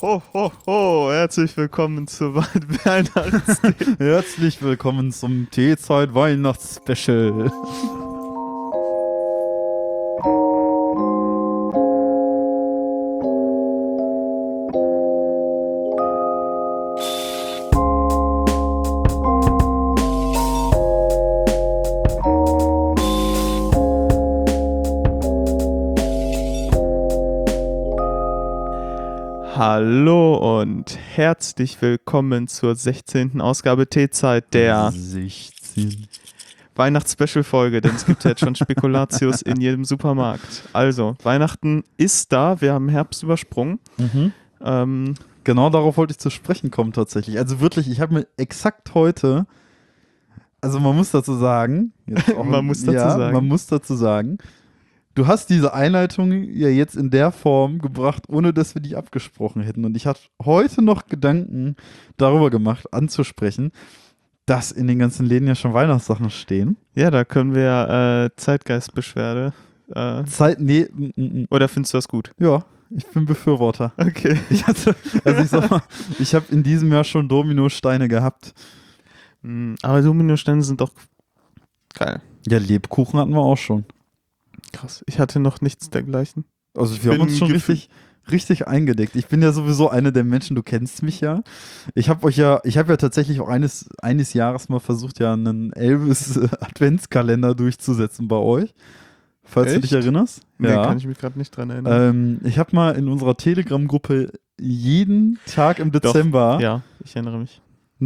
ho, ho, ho. Herzlich willkommen zur Weihnachtstee. Herzlich willkommen zum Teezeit Weihnachtsspecial. Hallo und herzlich willkommen zur 16. Ausgabe Teezeit, der 16. Weihnachtsspecial-Folge, denn es gibt ja jetzt schon Spekulatius in jedem Supermarkt. Also, Weihnachten ist da, wir haben Herbst übersprungen. Genau darauf wollte ich zu sprechen kommen tatsächlich. Also wirklich, ich habe mir exakt heute, also man muss dazu sagen, Man muss dazu sagen, du hast diese Einleitung ja jetzt in der Form gebracht, ohne dass wir die abgesprochen hätten. Und ich hatte heute noch Gedanken darüber gemacht, anzusprechen, dass in den ganzen Läden ja schon Weihnachtssachen stehen. Ja, da können wir Zeitgeistbeschwerde. Oder findest du das gut? Ja, ich bin Befürworter. Okay. Ich habe in diesem Jahr schon Dominosteine gehabt. Aber Dominosteine sind doch geil. Ja, Lebkuchen hatten wir auch schon. Krass, ich hatte noch nichts dergleichen. Also wir haben uns schon richtig eingedeckt. Ich bin ja sowieso einer der Menschen, du kennst mich ja. Ich habe ja tatsächlich auch eines Jahres mal versucht, ja einen Elvis-Adventskalender durchzusetzen bei euch. Falls du dich erinnerst. Nee, ja. Kann ich mich gerade nicht dran erinnern. Ich habe mal in unserer Telegram-Gruppe jeden Tag im Dezember ja, ich erinnere mich.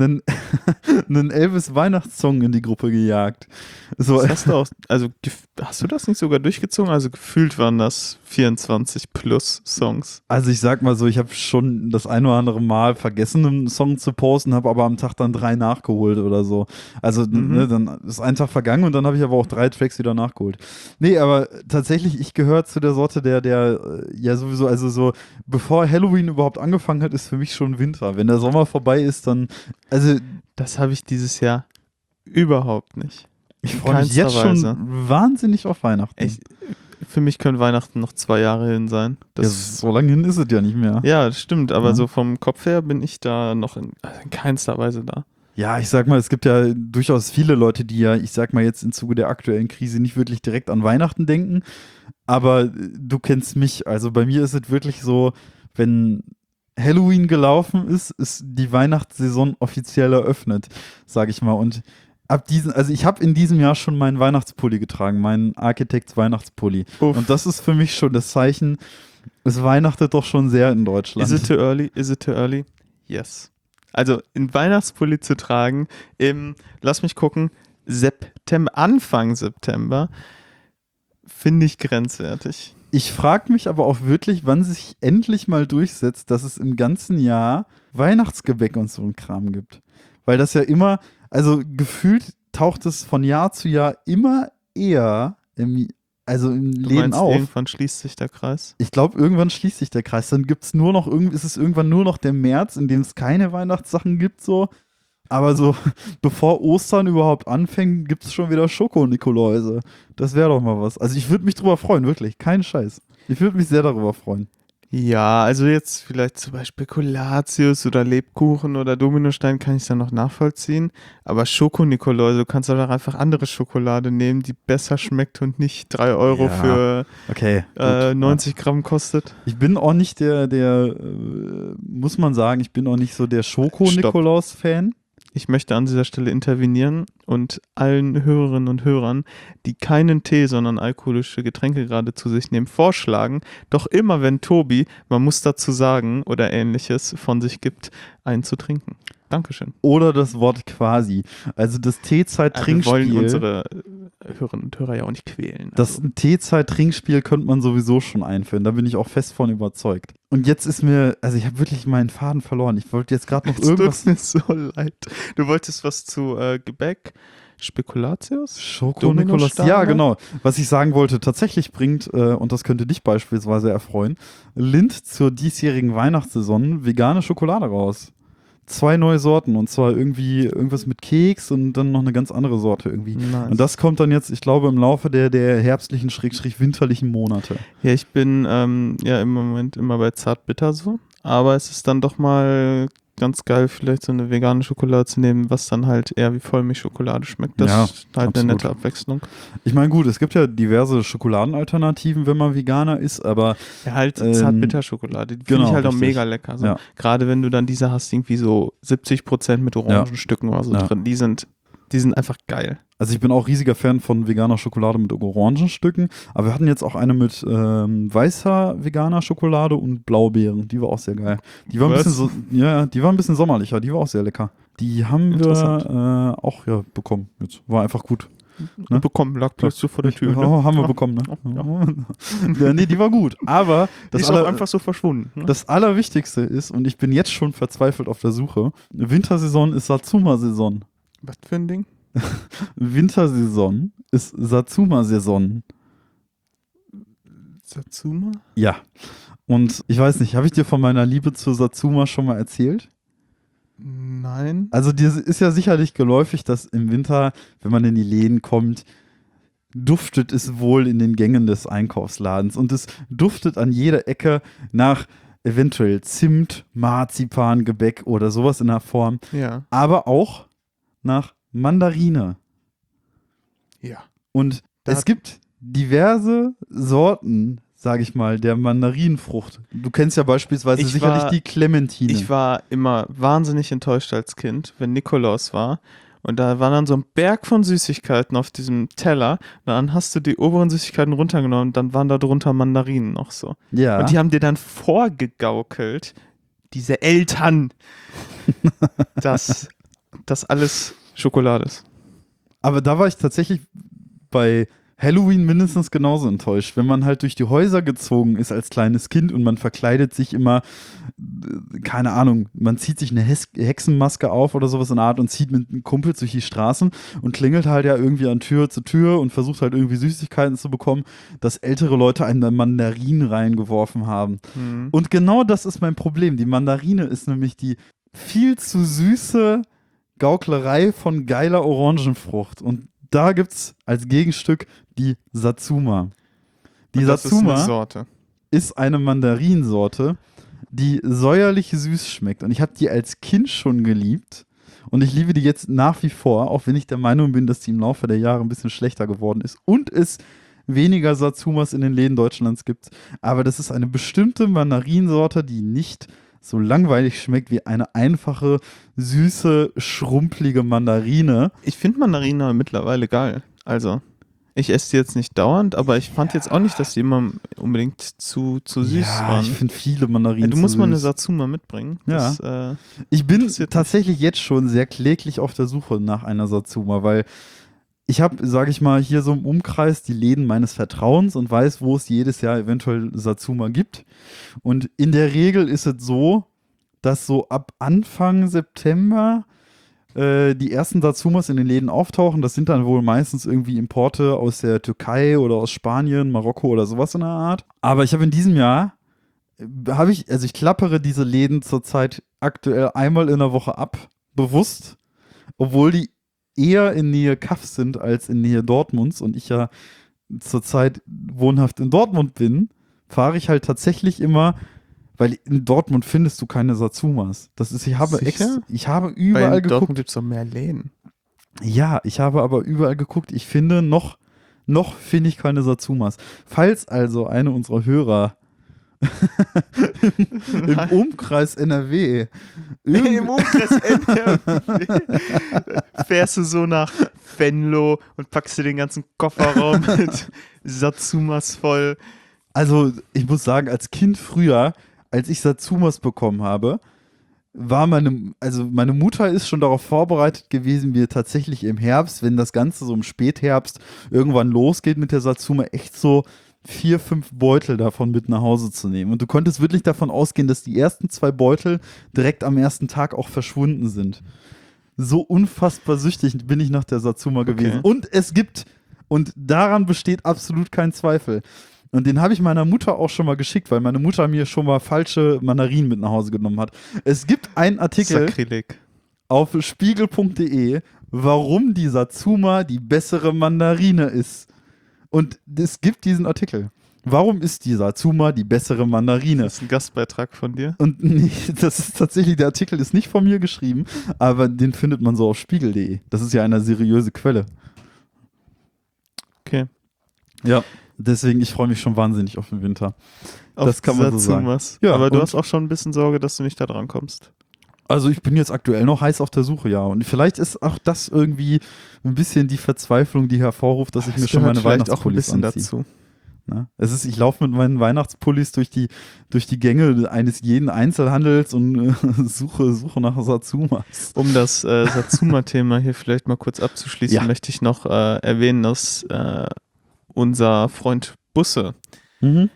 einen Elvis-Weihnachtssong in die Gruppe gejagt. So. Das hast du auch, also hast du das nicht sogar durchgezogen? Also gefühlt waren das 24 plus Songs. Also ich sag mal so, ich habe schon das ein oder andere Mal vergessen, einen Song zu posten, habe aber am Tag dann 3 nachgeholt oder so. Also dann ist ein Tag vergangen und dann habe ich aber auch 3 Tracks wieder nachgeholt. Nee, aber tatsächlich, ich gehöre zu der Sorte, der ja sowieso, also so, bevor Halloween überhaupt angefangen hat, ist für mich schon Winter. Wenn der Sommer vorbei ist, dann, also das habe ich dieses Jahr überhaupt nicht. Ich freue mich jetzt schon wahnsinnig auf Weihnachten. Für mich können Weihnachten noch 2 Jahre hin sein. So lange hin ist es ja nicht mehr. Ja, das stimmt, aber so vom Kopf her bin ich da noch in keinster Weise da. Ja, ich sag mal, es gibt ja durchaus viele Leute, die ja, ich sag mal jetzt im Zuge der aktuellen Krise nicht wirklich direkt an Weihnachten denken, aber du kennst mich, also bei mir ist es wirklich so, wenn Halloween gelaufen ist die Weihnachtssaison offiziell eröffnet, sag ich mal, und also ich habe in diesem Jahr schon meinen Weihnachtspulli getragen, meinen Architects Weihnachtspulli. Uff. Und das ist für mich schon das Zeichen, es weihnachtet doch schon sehr in Deutschland. Is it too early? Is it too early? Yes. Also einen Weihnachtspulli zu tragen lass mich gucken, Anfang September, finde ich grenzwertig. Ich frage mich aber auch wirklich, wann sich endlich mal durchsetzt, dass es im ganzen Jahr Weihnachtsgebäck und so ein Kram gibt. Weil das ja immer, also gefühlt taucht es von Jahr zu Jahr immer eher im Läden auf. Irgendwann schließt sich der Kreis? Ich glaube, irgendwann schließt sich der Kreis. Dann ist es irgendwann nur noch der März, in dem es keine Weihnachtssachen gibt, so. Aber so, bevor Ostern überhaupt anfängt, gibt es schon wieder Schoko-Nikoläuse. Das wäre doch mal was. Also ich würde mich drüber freuen, wirklich. Kein Scheiß. Ich würde mich sehr darüber freuen. Ja, also jetzt vielleicht zum Beispiel Spekulatius oder Lebkuchen oder Dominostein kann ich dann noch nachvollziehen. Aber Schoko-Nikoläuse, du kannst doch einfach andere Schokolade nehmen, die besser schmeckt und nicht 3 Euro für 90 Gramm kostet. Ich bin auch nicht muss man sagen, ich bin auch nicht so der Schoko-Nikolaus-Fan. Ich möchte an dieser Stelle intervenieren und allen Hörerinnen und Hörern, die keinen Tee, sondern alkoholische Getränke gerade zu sich nehmen, vorschlagen, doch immer wenn Tobi, man muss dazu sagen, oder Ähnliches von sich gibt, einen zu trinken. Dankeschön. Oder das Wort quasi. Also das Teezeit-Trinkspiel. Wir wollen unsere Hörerinnen und Hörer ja auch nicht quälen. Das Teezeit-Trinkspiel könnte man sowieso schon einführen. Da bin ich auch fest von überzeugt. Und jetzt ist mir, also ich habe wirklich meinen Faden verloren. Ich wollte jetzt gerade noch irgendwas. Tut mir so leid. Du wolltest was zu Gebäck, Spekulatius? Schoko-Nikolaus. Ja, genau. Was ich sagen wollte, tatsächlich bringt, und das könnte dich beispielsweise erfreuen, Lindt zur diesjährigen Weihnachtssaison vegane Schokolade raus. 2 neue Sorten, und zwar irgendwie irgendwas mit Keks und dann noch eine ganz andere Sorte irgendwie. Nice. Und das kommt dann jetzt, ich glaube, im Laufe der herbstlichen, / winterlichen Monate. Ja, ich bin im Moment immer bei Zartbitter so. aber es ist dann doch mal ganz geil, vielleicht so eine vegane Schokolade zu nehmen, was dann halt eher wie Vollmilchschokolade schmeckt. Das Ja, ist halt absolut. eine nette Abwechslung. Ich meine, gut, es gibt ja diverse Schokoladenalternativen, wenn man Veganer ist, aber Ja, halt Zartbitterschokolade. Die finde genau, ich halt auch richtig. mega lecker. So. Ja. Gerade wenn du dann diese hast, irgendwie so 70% mit Orangenstücken oder so Ja. drin. Die sind einfach geil. Also ich bin auch riesiger Fan von veganer Schokolade mit Orangenstücken, aber wir hatten jetzt auch eine mit weißer veganer Schokolade und Blaubeeren, die war auch sehr geil. Die war ein bisschen die war ein bisschen sommerlicher, die war auch sehr lecker. Die haben wir auch bekommen jetzt. War einfach gut. Ne? Bekommen, lag plötzlich vor der Tür. Ne? Haben wir bekommen, ne? Ja, nee, die war gut. Aber Die ist auch einfach so verschwunden. Ne? Das Allerwichtigste ist, und ich bin jetzt schon verzweifelt auf der Suche, Wintersaison ist Satsuma-Saison. Was für ein Ding? Wintersaison ist Satsuma-Saison. Satsuma? Ja. Und ich weiß nicht, habe ich dir von meiner Liebe zu Satsuma schon mal erzählt? Nein. Also dir ist ja sicherlich geläufig, dass im Winter, wenn man in die Läden kommt, duftet es wohl in den Gängen des Einkaufsladens. Und es duftet an jeder Ecke nach eventuell Zimt, Marzipan, Gebäck oder sowas in der Form. Ja. Aber auch nach Mandarine. Ja. Und es gibt diverse Sorten, sage ich mal, der Mandarinenfrucht. Du kennst ja beispielsweise sicherlich die Clementine. Ich war immer wahnsinnig enttäuscht als Kind, wenn Nikolaus war. Und da war dann so ein Berg von Süßigkeiten auf diesem Teller. Dann hast du die oberen Süßigkeiten runtergenommen und dann waren da drunter Mandarinen noch so. Ja. Und die haben dir dann vorgegaukelt, diese Eltern, dass das alles Schokolade ist. Aber da war ich tatsächlich bei Halloween mindestens genauso enttäuscht. Wenn man halt durch die Häuser gezogen ist als kleines Kind und man verkleidet sich immer, keine Ahnung, man zieht sich eine Hexenmaske auf oder sowas in der Art und zieht mit einem Kumpel durch die Straßen und klingelt halt ja irgendwie an Tür zu Tür und versucht halt irgendwie Süßigkeiten zu bekommen, dass ältere Leute einen Mandarinen reingeworfen haben. Mhm. Und genau das ist mein Problem. Die Mandarine ist nämlich die viel zu süße Gauklerei von geiler Orangenfrucht. Und da gibt's als Gegenstück die Satsuma. Die Satsuma ist eine Mandarinsorte, die säuerlich süß schmeckt. Und ich habe die als Kind schon geliebt. Und ich liebe die jetzt nach wie vor, auch wenn ich der Meinung bin, dass die im Laufe der Jahre ein bisschen schlechter geworden ist. Und es weniger Satsumas in den Läden Deutschlands gibt. Aber das ist eine bestimmte Mandarinsorte, die nicht so langweilig schmeckt wie eine einfache, süße, schrumpelige Mandarine. Ich finde Mandarine mittlerweile geil. Also, ich esse die jetzt nicht dauernd, aber ich fand jetzt auch nicht, dass die immer unbedingt zu süß waren. Ich finde viele Mandarinen du musst zu mal eine süß. Satsuma mitbringen. Ja. Das, ich bin interessiert tatsächlich jetzt schon sehr kläglich auf der Suche nach einer Satsuma, weil ich habe, sage ich mal, hier so im Umkreis die Läden meines Vertrauens und weiß, wo es jedes Jahr eventuell Satsuma gibt. Und in der Regel ist es so, dass so ab Anfang September die ersten Satsumas in den Läden auftauchen. Das sind dann wohl meistens irgendwie Importe aus der Türkei oder aus Spanien, Marokko oder sowas in der Art. Aber ich habe in diesem Jahr, ich klappere diese Läden zurzeit aktuell einmal in der Woche ab, bewusst, obwohl die eher in Nähe Kaff sind als in Nähe Dortmunds und ich ja zurzeit wohnhaft in Dortmund bin, fahre ich halt tatsächlich immer, weil in Dortmund findest du keine Satsumas. Ich habe überall Weil in geguckt. Dortmund gibt es doch mehr Läden. Ja, ich habe aber überall geguckt. Ich finde noch finde ich keine Satsumas. Falls also eine unserer Hörer im Umkreis NRW Im Umkreis NRW fährst du so nach Venlo und packst dir den ganzen Kofferraum mit Satsumas voll. Also ich muss sagen, als Kind früher, als ich Satsumas bekommen habe, war meine Mutter ist schon darauf vorbereitet gewesen, mir tatsächlich im Herbst, wenn das Ganze so im Spätherbst irgendwann losgeht mit der Satsuma, echt so 4, 5 Beutel davon mit nach Hause zu nehmen. Und du konntest wirklich davon ausgehen, dass die ersten 2 Beutel direkt am ersten Tag auch verschwunden sind. So unfassbar süchtig bin ich nach der Satsuma gewesen. Und daran besteht absolut kein Zweifel. Und den habe ich meiner Mutter auch schon mal geschickt, weil meine Mutter mir schon mal falsche Mandarinen mit nach Hause genommen hat. Es gibt einen Artikel auf spiegel.de, warum die Satsuma die bessere Mandarine ist. Und es gibt diesen Artikel. Warum ist die Satsuma die bessere Mandarine? Das ist ein Gastbeitrag von dir. Und nee, das ist tatsächlich, der Artikel ist nicht von mir geschrieben, aber den findet man so auf spiegel.de. Das ist ja eine seriöse Quelle. Okay. Ja, deswegen, ich freue mich schon wahnsinnig auf den Winter. Das kann man so sagen. Satsumas. Ja, aber du und- hast auch schon ein bisschen Sorge, dass du nicht da dran kommst. Also ich bin jetzt aktuell noch heiß auf der Suche, ja. Und vielleicht ist auch das irgendwie ein bisschen die Verzweiflung, die hervorruft, dass ich mir schon meine vielleicht auch ein Weihnachtspullis bisschen anziehe. dazu. Ne? Ich laufe mit meinen Weihnachtspullis durch die Gänge eines jeden Einzelhandels und suche nach Satsumas. Um das Satsuma-Thema hier vielleicht mal kurz abzuschließen, Ja. möchte ich noch erwähnen, dass unser Freund Busse Mhm.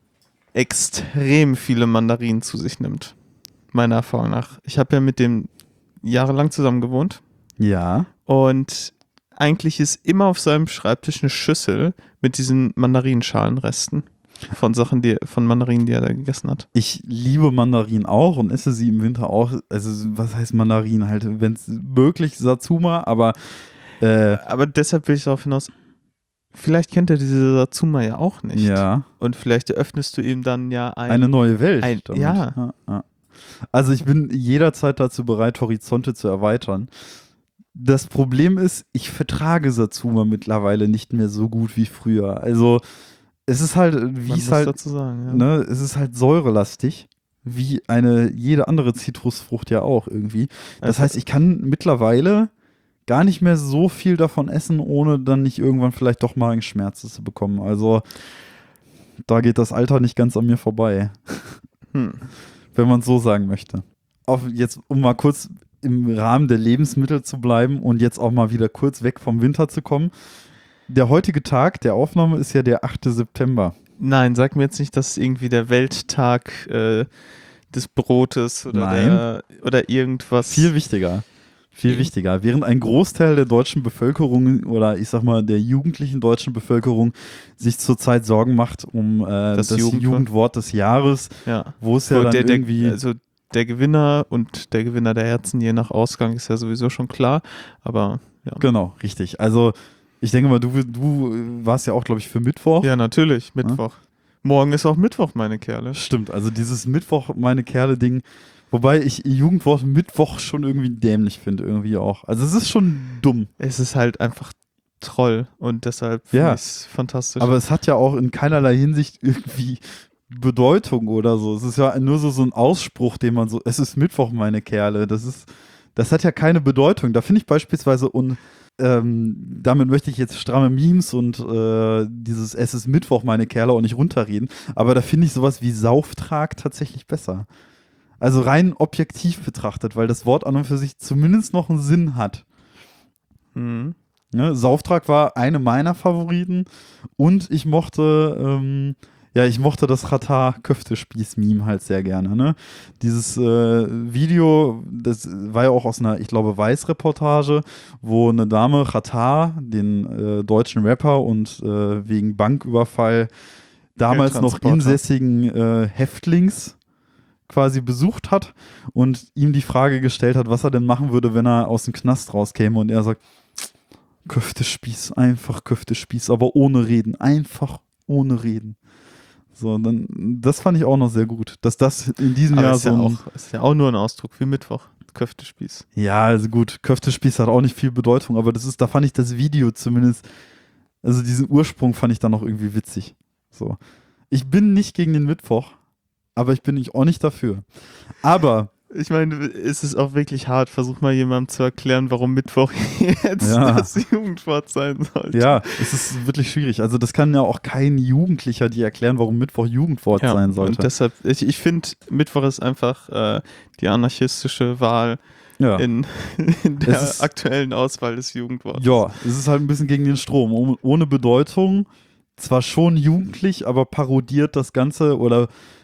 extrem viele Mandarinen zu sich nimmt. Meiner Erfahrung nach. Ich habe ja mit dem jahrelang zusammen gewohnt Ja. und eigentlich ist immer auf seinem Schreibtisch eine Schüssel mit diesen Mandarinenschalenresten von Mandarinen, die er da gegessen hat. Ich liebe Mandarinen auch und esse sie im Winter auch. Also, was heißt Mandarinen halt? Wenn es möglich, Satsuma, aber Aber deshalb will ich darauf hinaus, vielleicht kennt er diese Satsuma ja auch nicht. ja, Und vielleicht eröffnest du ihm dann ja eine neue Welt. damit. ja. Ja. Also, ich bin jederzeit dazu bereit, Horizonte zu erweitern. Das Problem ist, ich vertrage Satsuma mittlerweile nicht mehr so gut wie früher. Also, es ist halt, wie Man es muss halt, dazu sagen, ja. ne, es ist halt säurelastig, wie jede andere Zitrusfrucht ja auch irgendwie. Das Also- heißt, ich kann mittlerweile gar nicht mehr so viel davon essen, ohne dann nicht irgendwann vielleicht doch Magenschmerzen zu bekommen. Also, da geht das Alter nicht ganz an mir vorbei, wenn man es so sagen möchte. Jetzt, um mal kurz im Rahmen der Lebensmittel zu bleiben und jetzt auch mal wieder kurz weg vom Winter zu kommen. Der heutige Tag der Aufnahme ist ja der 8. September. Nein, sag mir jetzt nicht, dass es irgendwie der Welttag des Brotes oder irgendwas. Viel wichtiger. Viel wichtiger. Während ein Großteil der deutschen Bevölkerung oder ich sag mal der jugendlichen deutschen Bevölkerung sich zurzeit Sorgen macht um das Jugendwort des Jahres, Ja. wo es ja dann irgendwie... Also der Gewinner und der Gewinner der Herzen, je nach Ausgang, ist ja sowieso schon klar. Aber ja. Genau, richtig. Also ich denke mal, du warst ja auch, glaube ich, für Mittwoch. Ja, natürlich, Mittwoch. Morgen ist auch Mittwoch, meine Kerle. Stimmt, also dieses Mittwoch, meine Kerle-Ding, wobei ich Jugendwort Mittwoch schon irgendwie dämlich finde, irgendwie auch. Also es ist schon dumm. Es ist halt einfach Troll und deshalb finde ich es fantastisch. Aber es hat ja auch in keinerlei Hinsicht irgendwie Bedeutung oder so. Es ist ja nur so ein Ausspruch, den man so, es ist Mittwoch, meine Kerle. Das hat ja keine Bedeutung. Da finde ich beispielsweise, damit möchte ich jetzt stramme Memes und dieses es ist Mittwoch, meine Kerle, auch nicht runterreden, aber da finde ich sowas wie Sauftrag tatsächlich besser. Also rein objektiv betrachtet, weil das Wort an und für sich zumindest noch einen Sinn hat. Mhm. Ne? Sauftrag war eine meiner Favoriten und ich mochte das Katar-Köftespieß-Meme halt sehr gerne. Ne? Dieses Video, das war ja auch aus einer, ich glaube, Weiß-Reportage, wo eine Dame Katar, den deutschen Rapper und wegen Banküberfall damals noch Geldtransporter. insässigen Häftlings quasi besucht hat und ihm die Frage gestellt hat, was er denn machen würde, wenn er aus dem Knast rauskäme und er sagt, Köftespieß, einfach Köftespieß, aber ohne Reden, einfach ohne Reden. So, dann, das fand ich auch noch sehr gut, dass das in diesem Aber Jahr ist so ja, ein, ist ja auch nur ein Ausdruck wie Mittwoch. Köftespieß. ja, also gut, Köftespieß hat auch nicht viel Bedeutung, aber da fand ich das Video zumindest, also diesen Ursprung fand ich dann noch irgendwie witzig. So. Ich bin nicht gegen den Mittwoch, aber ich bin auch nicht dafür. Aber Ich meine, es ist auch wirklich hart. Versuch mal jemandem zu erklären, warum Mittwoch jetzt Ja. das Jugendwort sein sollte. ja, es ist wirklich schwierig. Also das kann ja auch kein Jugendlicher dir erklären, warum Mittwoch Jugendwort Ja, sein sollte. und deshalb, ich finde, Mittwoch ist einfach die anarchistische Wahl Ja. in Es der ist- aktuellen Auswahl des Jugendwortes. Ja, es ist halt ein bisschen gegen den Strom. Ohne Bedeutung, zwar schon jugendlich, aber parodiert das Ganze oder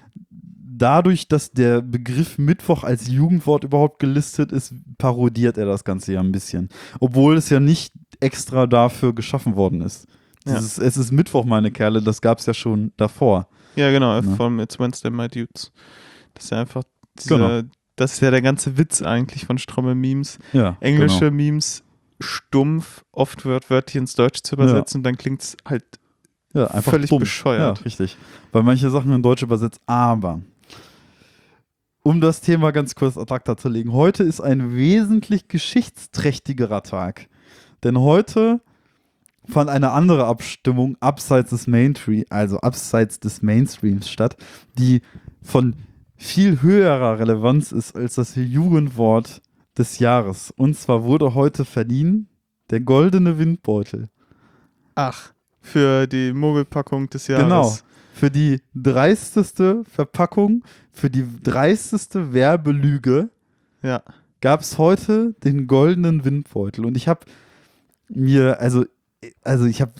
dadurch, dass der Begriff Mittwoch als Jugendwort überhaupt gelistet ist, parodiert er das Ganze ja ein bisschen. Obwohl es ja nicht extra dafür geschaffen worden ist. Ja. Es ist Mittwoch, meine Kerle, das gab es ja schon davor. Ja, genau, Ja. vom It's Wednesday, My Dudes. Das ist ja einfach Genau. das ist ja der ganze Witz eigentlich von Stromme-Memes. Ja, Englische genau. Memes stumpf, oft wörtlich ins Deutsche zu übersetzen und dann klingt es halt Ja, einfach völlig dumm. bescheuert. Ja, richtig. Weil manche Sachen in Deutsch übersetzt, aber um das Thema ganz kurz ad acta zu legen, heute ist ein wesentlich geschichtsträchtigerer Tag. Denn heute fand eine andere Abstimmung abseits des Mainstreams statt, die von viel höherer Relevanz ist als das Jugendwort des Jahres. Und zwar wurde heute verliehen der goldene Windbeutel. Ach, für die Mogelpackung des Jahres. Genau. Für die dreisteste Verpackung, für die dreisteste Werbelüge Ja. gab es heute den goldenen Windbeutel. Und ich habe mir, also ich habe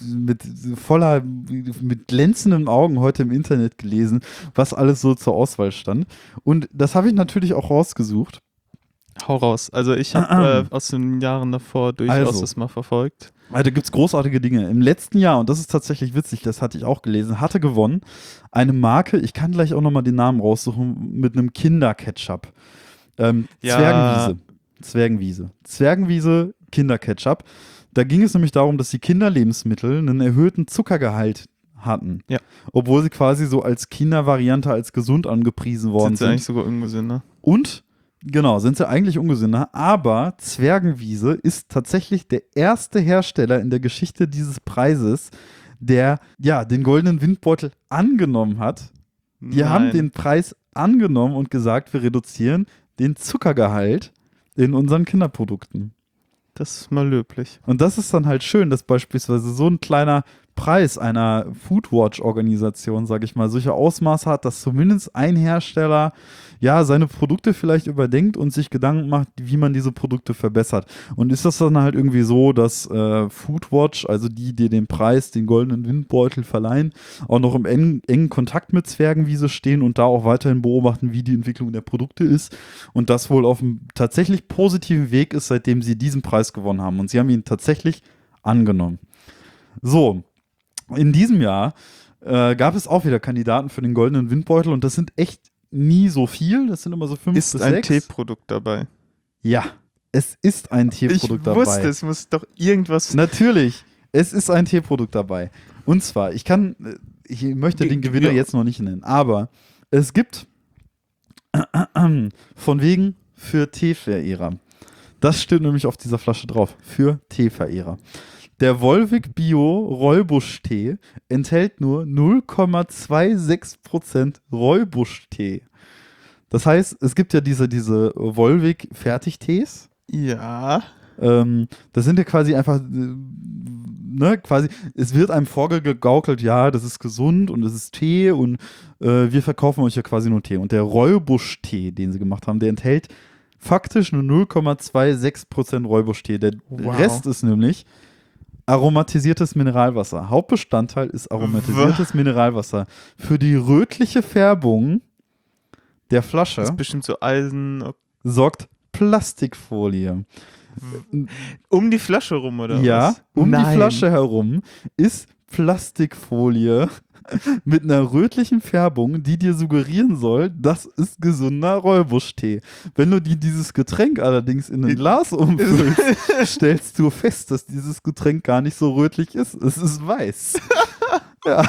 mit glänzenden Augen heute im Internet gelesen, was alles so zur Auswahl stand. Und das habe ich natürlich auch rausgesucht. Hau raus. Also ich habe aus den Jahren davor durchaus das mal verfolgt. Also da gibt es großartige Dinge. Im letzten Jahr, und das ist tatsächlich witzig, das hatte ich auch gelesen, hatte gewonnen eine Marke, ich kann gleich auch nochmal den Namen raussuchen, mit einem Kinderketchup. Ja. Zwergenwiese Kinderketchup. Da ging es nämlich darum, dass die Kinderlebensmittel einen erhöhten Zuckergehalt hatten. Ja. Obwohl sie quasi so als Kindervariante als gesund angepriesen worden Sind sie eigentlich sogar ungesünder? Und, genau, sind sie eigentlich ungesünder, aber Zwergenwiese ist tatsächlich der erste Hersteller in der Geschichte dieses Preises, der, ja, den goldenen Windbeutel angenommen hat. Die haben den Preis angenommen und gesagt, wir reduzieren den Zuckergehalt in unseren Kinderprodukten. Das ist mal löblich. Und das ist dann halt schön, dass beispielsweise so ein kleiner Preis einer Foodwatch-Organisation, sage ich mal, solche Ausmaße hat, dass zumindest ein Hersteller ja seine Produkte vielleicht überdenkt und sich Gedanken macht, wie man diese Produkte verbessert. Und ist das dann halt irgendwie so, dass Foodwatch, also die den Preis, den goldenen Windbeutel verleihen, auch noch im engen Kontakt mit Zwergenwiese stehen und da auch weiterhin beobachten, wie die Entwicklung der Produkte ist und das wohl auf einem tatsächlich positiven Weg ist, seitdem sie diesen Preis gewonnen haben. Und sie haben ihn tatsächlich angenommen. So, in diesem Jahr gab es auch wieder Kandidaten für den goldenen Windbeutel und das sind echt nie so viel. Das sind immer so 5 bis 6. Ist ein Teeprodukt dabei? Ja, es ist ein Teeprodukt dabei. Ich wusste, es muss doch irgendwas... Natürlich, es ist ein Teeprodukt dabei. Und zwar, ich möchte den Gewinner jetzt noch nicht nennen, aber es gibt von wegen für Teeverehrer. Das steht nämlich auf dieser Flasche drauf. Für Teeverehrer. Der Volvic Bio Rooibos-Tee enthält nur 0,26% Rooibos-Tee. Das heißt, es gibt ja diese Volvic Fertigtees. Ja. Das sind ja quasi einfach, quasi, es wird einem vorgegaukelt, ja, das ist gesund und das ist Tee und wir verkaufen euch ja quasi nur Tee. Und der Rooibos-Tee, den sie gemacht haben, der enthält faktisch nur 0,26% Rooibos-Tee. Der Rest ist nämlich aromatisiertes Mineralwasser. Hauptbestandteil ist aromatisiertes Mineralwasser. Für die rötliche Färbung der Flasche Das ist bestimmt so Eisen. sorgt Plastikfolie. Um die Flasche rum, oder was? Ja, um Nein. die Flasche herum ist Plastikfolie mit einer rötlichen Färbung, die dir suggerieren soll, das ist gesunder Rooibos-Tee. Wenn du dieses Getränk allerdings in ein Glas umfüllst, stellst du fest, dass dieses Getränk gar nicht so rötlich ist. Es ist weiß. Ja.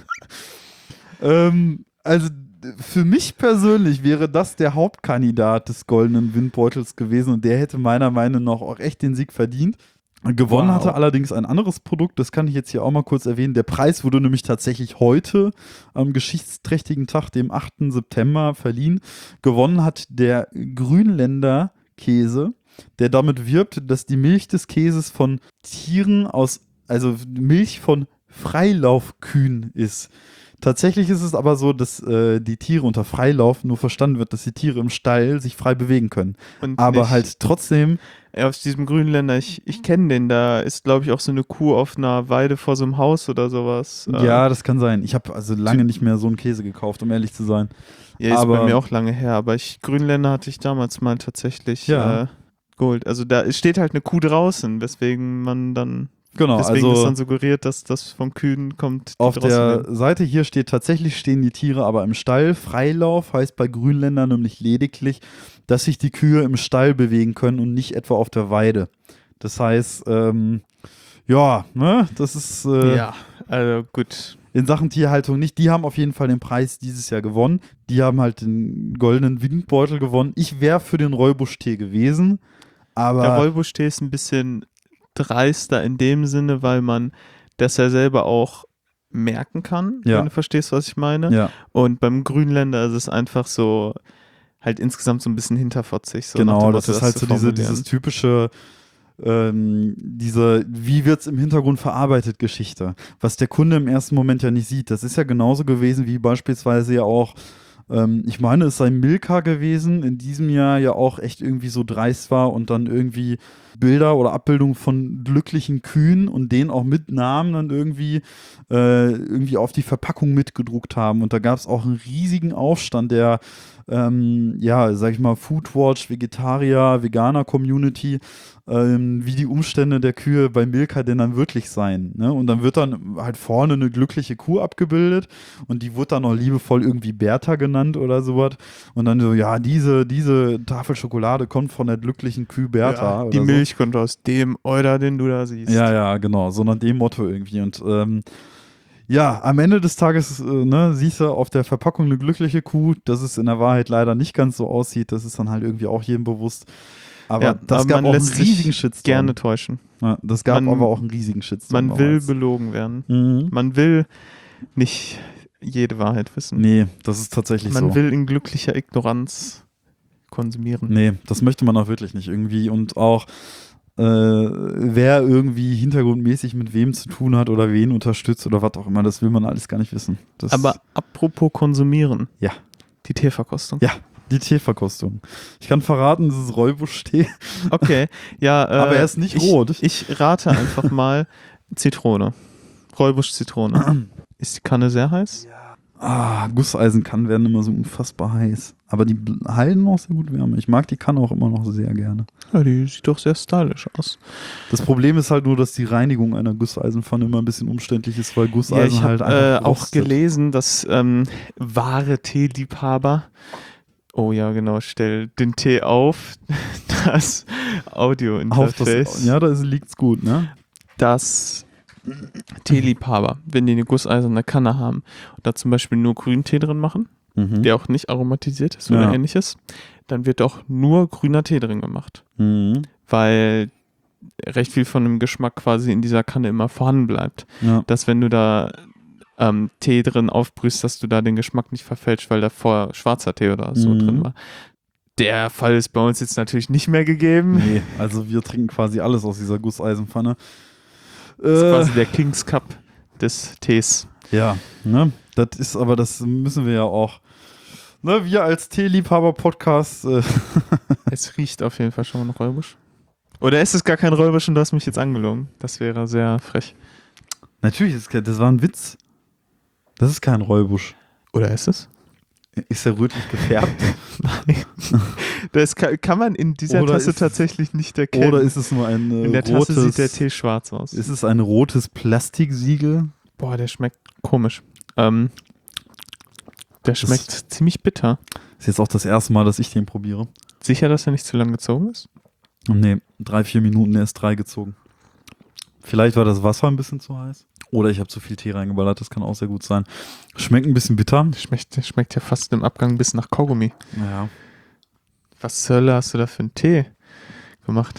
Also für mich persönlich wäre das der Hauptkandidat des goldenen Windbeutels gewesen und der hätte meiner Meinung nach auch echt den Sieg verdient. Gewonnen hatte allerdings ein anderes Produkt, das kann ich jetzt hier auch mal kurz erwähnen. Der Preis wurde nämlich tatsächlich heute am geschichtsträchtigen Tag, dem 8. September, verliehen. Gewonnen hat der Grünländer Käse, der damit wirbt, dass die Milch des Käses von Tieren also Milch von Freilaufkühen ist. Tatsächlich ist es aber so, dass die Tiere unter Freilauf nur verstanden wird, dass die Tiere im Stall sich frei bewegen können. Und Aber nicht, halt trotzdem. Aus diesem Grünländer, ich kenne den, da ist, glaube ich, auch so eine Kuh auf einer Weide vor so einem Haus oder sowas. Ja, das kann sein. Ich habe also lange nicht mehr so einen Käse gekauft, um ehrlich zu sein. Ja, ist aber bei mir auch lange her, aber Grünländer hatte ich damals mal tatsächlich geholt. Also da steht halt eine Kuh draußen, weswegen man dann... Genau, deswegen also ist dann suggeriert, dass das von Kühen kommt. Auf der Seite hier steht tatsächlich, stehen die Tiere aber im Stall. Freilauf heißt bei Grünländern nämlich lediglich, dass sich die Kühe im Stall bewegen können und nicht etwa auf der Weide. Das heißt, das ist Also gut. In Sachen Tierhaltung nicht. Die haben auf jeden Fall den Preis dieses Jahr gewonnen. Die haben halt den goldenen Windbeutel gewonnen. Ich wäre für den Räubusch-Tee gewesen, aber Der Räubusch-Tee ist ein bisschen dreister in dem Sinne, weil man das ja selber auch merken kann, Ja. wenn du verstehst, was ich meine. ja, Und beim Grünländer ist es einfach so, halt insgesamt so ein bisschen hinterfotzig. So nach genau, dem das Motto, ist halt zu so formulieren. dieses typische, diese, wie wird es im Hintergrund verarbeitet, Geschichte. Was der Kunde im ersten Moment ja nicht sieht. Das ist ja genauso gewesen wie beispielsweise ja auch, ich meine, es sei Milka gewesen, in diesem Jahr ja auch echt irgendwie so dreist war und dann irgendwie Bilder oder Abbildungen von glücklichen Kühen und denen auch mit Namen dann irgendwie auf die Verpackung mitgedruckt haben. Und da gab es auch einen riesigen Aufstand der, ja, sag ich mal, Foodwatch, Vegetarier, Veganer-Community, wie die Umstände der Kühe bei Milka denn dann wirklich seien. Ne? Und dann wird dann halt vorne eine glückliche Kuh abgebildet und die wird dann auch liebevoll irgendwie Bertha genannt oder sowas. Und dann so, ja, diese Tafel Schokolade kommt von der glücklichen Kühe Bertha. Ja, oder die so. Milch kommt aus dem Euler, den du da siehst. Ja, ja, genau, so nach dem Motto irgendwie. Und ja, am Ende des Tages siehst du auf der Verpackung eine glückliche Kuh, dass es in der Wahrheit leider nicht ganz so aussieht. Das ist dann halt irgendwie auch jedem bewusst. Aber Ja, das aber gab man auch einen lässt riesigen sich Shitstorm. gerne täuschen. Ja, das gab Man- aber auch einen riesigen Shitstorm. Man will damals. belogen werden. Mhm. Man will nicht jede Wahrheit wissen. Nee, das ist tatsächlich Man so. will in glücklicher Ignoranz konsumieren. Nee, das möchte man auch wirklich nicht irgendwie. Und auch, wer irgendwie hintergrundmäßig mit wem zu tun hat oder wen unterstützt oder was auch immer, das will man alles gar nicht wissen. Das, Aber apropos konsumieren. Ja. Die Teeverkostung. Ja, die Teeverkostung. Ich kann verraten, das ist Räubusch-Tee, Okay, ja. aber er ist nicht rot. Ich rate einfach mal Zitrone. Räubusch-Zitrone. Ist die Kanne sehr heiß? Gusseisenkannen werden immer so unfassbar heiß. Aber die halten auch sehr gut Wärme. Ich mag die Kanne auch immer noch sehr gerne. Ja, die sieht doch sehr stylisch aus. Das Problem ist halt nur, dass die Reinigung einer Gusseisenpfanne immer ein bisschen umständlich ist, weil Ja, Gusseisen ich halt habe einfach auch rostet. gelesen, dass wahre Teeliebhaber, oh ja, genau, stell den Tee auf, das Audio-Interface, Ja, da liegt's gut, ne? dass Teeliebhaber, wenn die eine gusseiserne Kanne haben und da zum Beispiel nur Grüntee drin machen, Mhm. der auch nicht aromatisiert ist oder Ja. ähnliches, dann wird auch nur grüner Tee drin gemacht, Mhm. weil recht viel von dem Geschmack quasi in dieser Kanne immer vorhanden bleibt. Ja. Dass wenn du da Tee drin aufbrühst, dass du da den Geschmack nicht verfälscht, weil da vorher schwarzer Tee oder so Mhm. drin war. Der Fall ist bei uns jetzt natürlich nicht mehr gegeben. Nee, also wir trinken quasi alles aus dieser Gusseisenpfanne. Das ist quasi der Kings Cup des Tees. Ja, ne? Das müssen wir ja auch. Ne, wir als Teeliebhaber-Podcast, Es riecht auf jeden Fall schon mal nach Räubusch. Oder ist es gar kein Räubusch und du hast mich jetzt angelogen? Das wäre sehr frech. natürlich, das war ein Witz. Das ist kein Räubusch. Oder ist es? Ist er rötlich gefärbt? Nein. Das kann man in dieser Oder Tasse ist es- tatsächlich nicht erkennen. Oder ist es nur ein in der rotes... Tasse sieht der Tee schwarz aus. Ist es ein rotes Plastiksiegel? Boah, der schmeckt komisch. Der schmeckt ziemlich bitter. Ist jetzt auch das erste Mal, dass ich den probiere. Sicher, dass er nicht zu lang gezogen ist? Nee, 3-4 Minuten erst 3 gezogen. Vielleicht war das Wasser ein bisschen zu heiß. Oder ich habe zu viel Tee reingeballert, das kann auch sehr gut sein. Schmeckt ein bisschen bitter. Der schmeckt ja fast im Abgang bis nach Kaugummi. Ja. Was zur Hölle hast du da für einen Tee gemacht?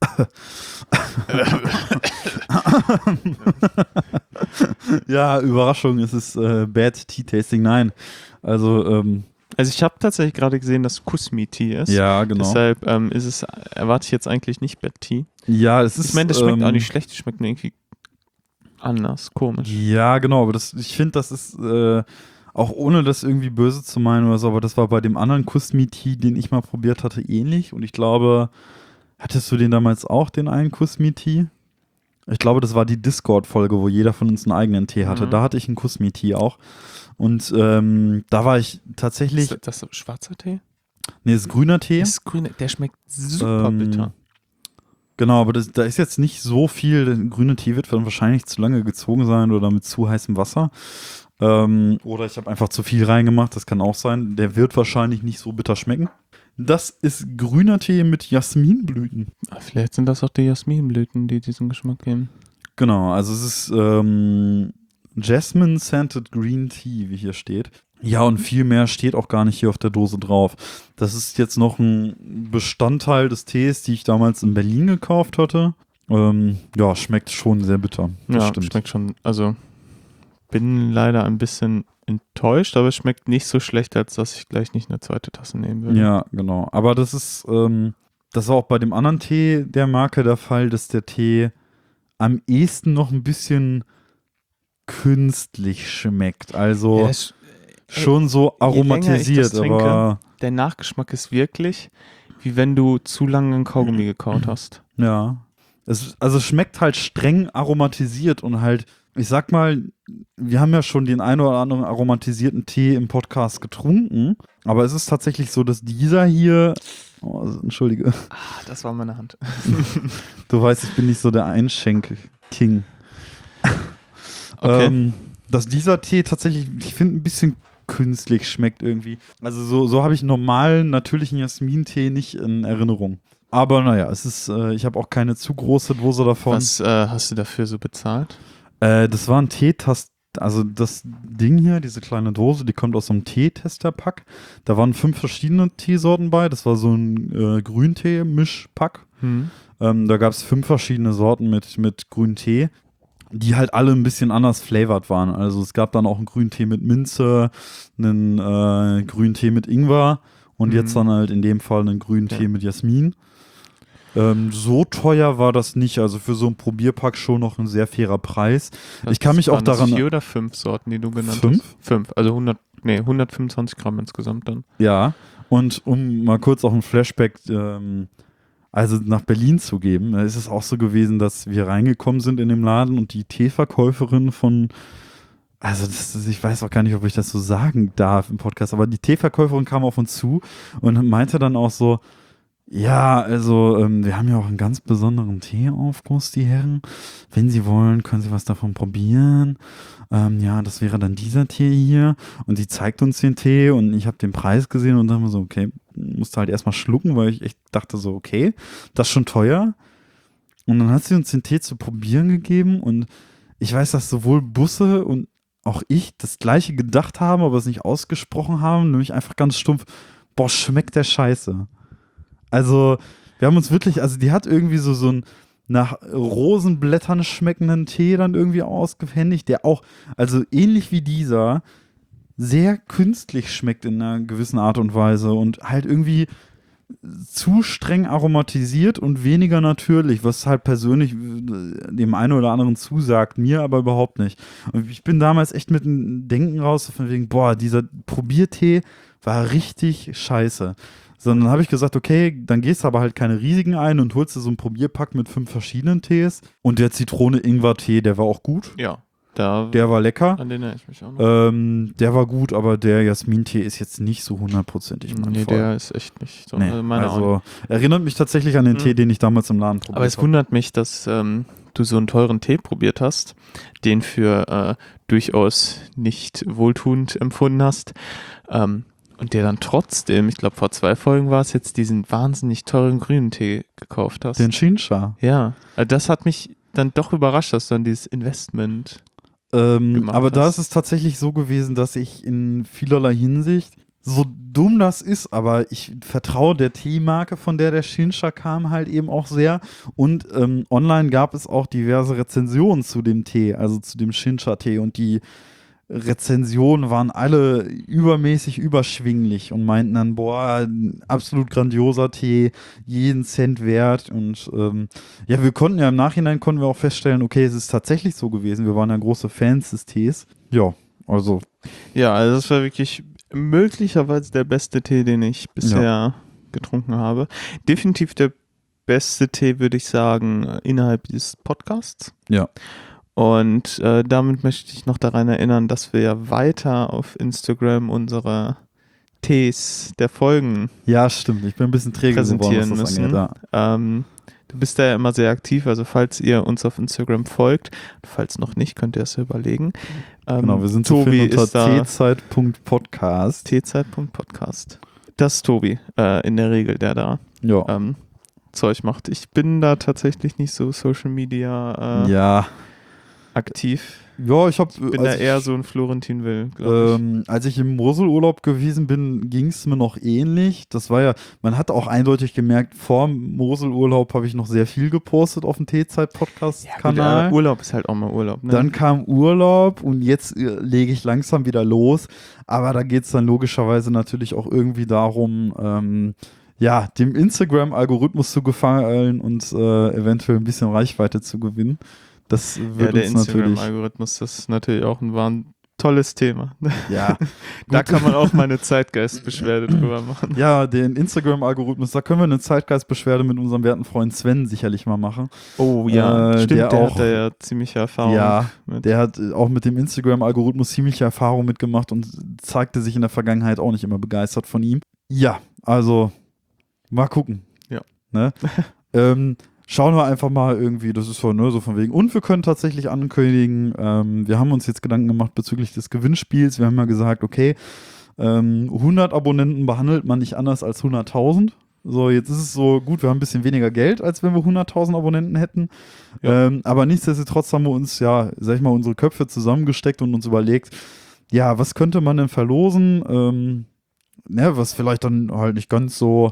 Ja, Überraschung, es ist Bad Tea Tasting. Nein. Also, Also ich habe tatsächlich gerade gesehen, dass Kusmi-Tee ist. ja, genau. Deshalb erwarte ich jetzt eigentlich nicht Bad Tea. Ja, es ist. Ich meine, das schmeckt auch nicht schlecht, das schmeckt nur irgendwie anders, komisch. Ja, genau, aber ich finde, das ist auch ohne das irgendwie böse zu meinen oder so, aber das war bei dem anderen Kusmi-Tee, den ich mal probiert hatte, ähnlich. Und ich glaube, hattest du den damals auch, den einen Kusmi-Tee? Ich glaube, das war die Discord-Folge, wo jeder von uns einen eigenen Tee hatte. Mhm. Da hatte ich einen Kusmi-Tee auch. Und da war ich tatsächlich. Ist das schwarzer Tee? Nee, das ist grüner Tee. Das ist grüne, der schmeckt super bitter. Genau, aber da ist jetzt nicht so viel. Der grüne Tee wird dann wahrscheinlich zu lange gezogen sein oder mit zu heißem Wasser. Oder ich habe einfach zu viel reingemacht, das kann auch sein. Der wird wahrscheinlich nicht so bitter schmecken. Das ist grüner Tee mit Jasminblüten. Vielleicht sind das auch die Jasminblüten, die diesen Geschmack geben. Genau, also es ist Jasmine Scented Green Tea, wie hier steht. Ja, und viel mehr steht auch gar nicht hier auf der Dose drauf. Das ist jetzt noch ein Bestandteil des Tees, die ich damals in Berlin gekauft hatte. Ja, schmeckt schon sehr bitter. Das Ja, stimmt. schmeckt schon, also bin leider ein bisschen enttäuscht, aber es schmeckt nicht so schlecht, als dass ich gleich nicht eine zweite Tasse nehmen würde. Ja, genau. Aber das war auch bei dem anderen Tee der Marke der Fall, dass der Tee am ehesten noch ein bisschen künstlich schmeckt. Also Ja, das, schon so je länger ich aromatisiert, das trinke, aber der Nachgeschmack ist wirklich, wie wenn du zu lange einen Kaugummi gekaut hast. ja. Also es schmeckt halt streng aromatisiert und halt, ich sag mal, wir haben ja schon den einen oder anderen aromatisierten Tee im Podcast getrunken, aber es ist tatsächlich so, dass dieser hier, entschuldige, Das war meine Hand. du weißt, ich bin nicht so der Einschenk-King. Okay. Dass dieser Tee tatsächlich, ich finde, ein bisschen künstlich schmeckt irgendwie. Also so habe ich normalen, natürlichen Jasmin-Tee nicht in Erinnerung. Aber naja, ich habe auch keine zu große Dose davon. Was hast du dafür so bezahlt? Das war ein also das Ding hier, diese kleine Dose, die kommt aus so einem Teetester-Pack. Da waren 5 verschiedene Teesorten bei. Das war so ein Grüntee-Mischpack. Da gab es 5 verschiedene Sorten mit Grüntee, die halt alle ein bisschen anders flavored waren. Also es gab dann auch einen Grüntee mit Minze, einen Grüntee mit Ingwer und jetzt dann halt in dem Fall einen Grüntee mit Jasmin. So teuer war das nicht, also für so einen Probierpack schon noch ein sehr fairer Preis. Ich kann mich auch daran... 4 oder 5 Sorten, die du genannt 5? hast? 5, also 125 Gramm insgesamt dann. Ja, und um mal kurz auch ein Flashback also nach Berlin zu geben, da ist es auch so gewesen, dass wir reingekommen sind in dem Laden und die Teeverkäuferin ich weiß auch gar nicht, ob ich das so sagen darf im Podcast, aber die Teeverkäuferin kam auf uns zu und meinte dann auch so, ja, also wir haben ja auch einen ganz besonderen Teeaufguss, die Herren. Wenn Sie wollen, können Sie was davon probieren. Ja, das wäre dann dieser Tee hier. Und sie zeigt uns den Tee und ich habe den Preis gesehen und dann so, okay, musste halt erstmal schlucken, weil ich echt dachte so, okay, das ist schon teuer. Und dann hat sie uns den Tee zu probieren gegeben und ich weiß, dass sowohl Busse und auch ich das Gleiche gedacht haben, aber es nicht ausgesprochen haben, nämlich einfach ganz stumpf, boah, schmeckt der Scheiße. Also, wir haben uns wirklich, also die hat irgendwie so einen nach Rosenblättern schmeckenden Tee dann irgendwie ausgehändigt, der auch, also ähnlich wie dieser, sehr künstlich schmeckt in einer gewissen Art und Weise und halt irgendwie zu streng aromatisiert und weniger natürlich, was halt persönlich dem einen oder anderen zusagt, mir aber überhaupt nicht. Und ich bin damals echt mit dem Denken raus, von wegen, boah, dieser Probiertee war richtig scheiße. Sondern habe ich gesagt, okay, dann gehst du aber halt keine Risiken ein und holst dir so einen Probierpack mit 5 verschiedenen Tees. Und der Zitrone-Ingwer-Tee, der war auch gut. Ja. Der war lecker. An den erinnere ich mich auch noch. Der war gut, aber der Jasmin-Tee ist jetzt nicht so hundertprozentig mein Fall. Der ist echt nicht so. Nee, also erinnert mich tatsächlich an den Tee, den ich damals im Laden probiert habe. Aber es wundert mich, dass du so einen teuren Tee probiert hast, den für durchaus nicht wohltuend empfunden hast. Und der dann trotzdem, ich glaube vor 2 Folgen war es jetzt, diesen wahnsinnig teuren grünen Tee gekauft hast. Den Shisha. Ja, also das hat mich dann doch überrascht, dass du dann dieses Investment gemacht aber hast. da ist es tatsächlich so gewesen, dass ich in vielerlei Hinsicht, so dumm das ist, aber ich vertraue der Teemarke, von der Shisha kam, halt eben auch sehr. Und online gab es auch diverse Rezensionen zu dem Tee, also zu dem Shisha-Tee. Und die Rezensionen waren alle übermäßig überschwinglich und meinten dann, boah, absolut grandioser Tee, jeden Cent wert. Und ja, wir konnten ja im Nachhinein auch feststellen, okay, es ist tatsächlich so gewesen. Wir waren ja große Fans des Tees. Ja, also. Ja, also das war wirklich möglicherweise der beste Tee, den ich bisher getrunken habe. Definitiv der beste Tee, würde ich sagen, innerhalb dieses Podcasts. Ja. Und damit möchte ich noch daran erinnern, dass wir ja weiter auf Instagram unsere Tees der Folgen Ja, stimmt. Ich bin ein bisschen träge präsentieren geworden, was das müssen. angeht, ja. Du bist da ja immer sehr aktiv, also falls ihr uns auf Instagram folgt, falls noch nicht, könnt ihr es überlegen. Genau, wir sind Tobi unter ist da. Teezeit.podcast. Teezeit.podcast. Das ist Tobi, in der Regel, der da Zeug macht. Ich bin da tatsächlich nicht so Social Media. Ja. aktiv. Ja, ich Bin da eher so ein Florentin Will, glaube ich. Als ich im Moselurlaub gewesen bin, ging es mir noch ähnlich. Das war ja, man hat auch eindeutig gemerkt, vor dem Moselurlaub habe ich noch sehr viel gepostet auf dem T-Zeit-Podcast-Kanal. Urlaub ist halt auch mal Urlaub, ne? Dann kam Urlaub und jetzt lege ich langsam wieder los. Aber da geht es dann logischerweise natürlich auch irgendwie darum, ja, dem Instagram-Algorithmus zu gefallen und eventuell ein bisschen Reichweite zu gewinnen. Das wird der uns natürlich. Instagram-Algorithmus, das ist natürlich auch ein tolles Thema. Ja. Da kann man auch mal eine Zeitgeistbeschwerde drüber machen. Ja, den Instagram-Algorithmus, da können wir eine Zeitgeistbeschwerde mit unserem werten Freund Sven sicherlich mal machen. Oh ja, stimmt, der auch, hat da ja ziemliche Erfahrung. Ja, mit. der hat auch mit dem Instagram-Algorithmus ziemliche Erfahrung mitgemacht und zeigte sich in der Vergangenheit auch nicht immer begeistert von ihm. Ja, also mal gucken. Ja. Ne? Schauen wir einfach mal irgendwie, das ist so, ne, so von wegen. Und wir können tatsächlich ankündigen, wir haben uns jetzt Gedanken gemacht bezüglich des Gewinnspiels. Wir haben ja gesagt, okay, 100 Abonnenten behandelt man nicht anders als 100.000. So, jetzt ist es so, gut, wir haben ein bisschen weniger Geld, als wenn wir 100.000 Abonnenten hätten. Ja. Aber nichtsdestotrotz haben wir uns, ja, sag ich mal, unsere Köpfe zusammengesteckt und uns überlegt, ja, was könnte man denn verlosen, ne, was vielleicht dann halt nicht ganz so,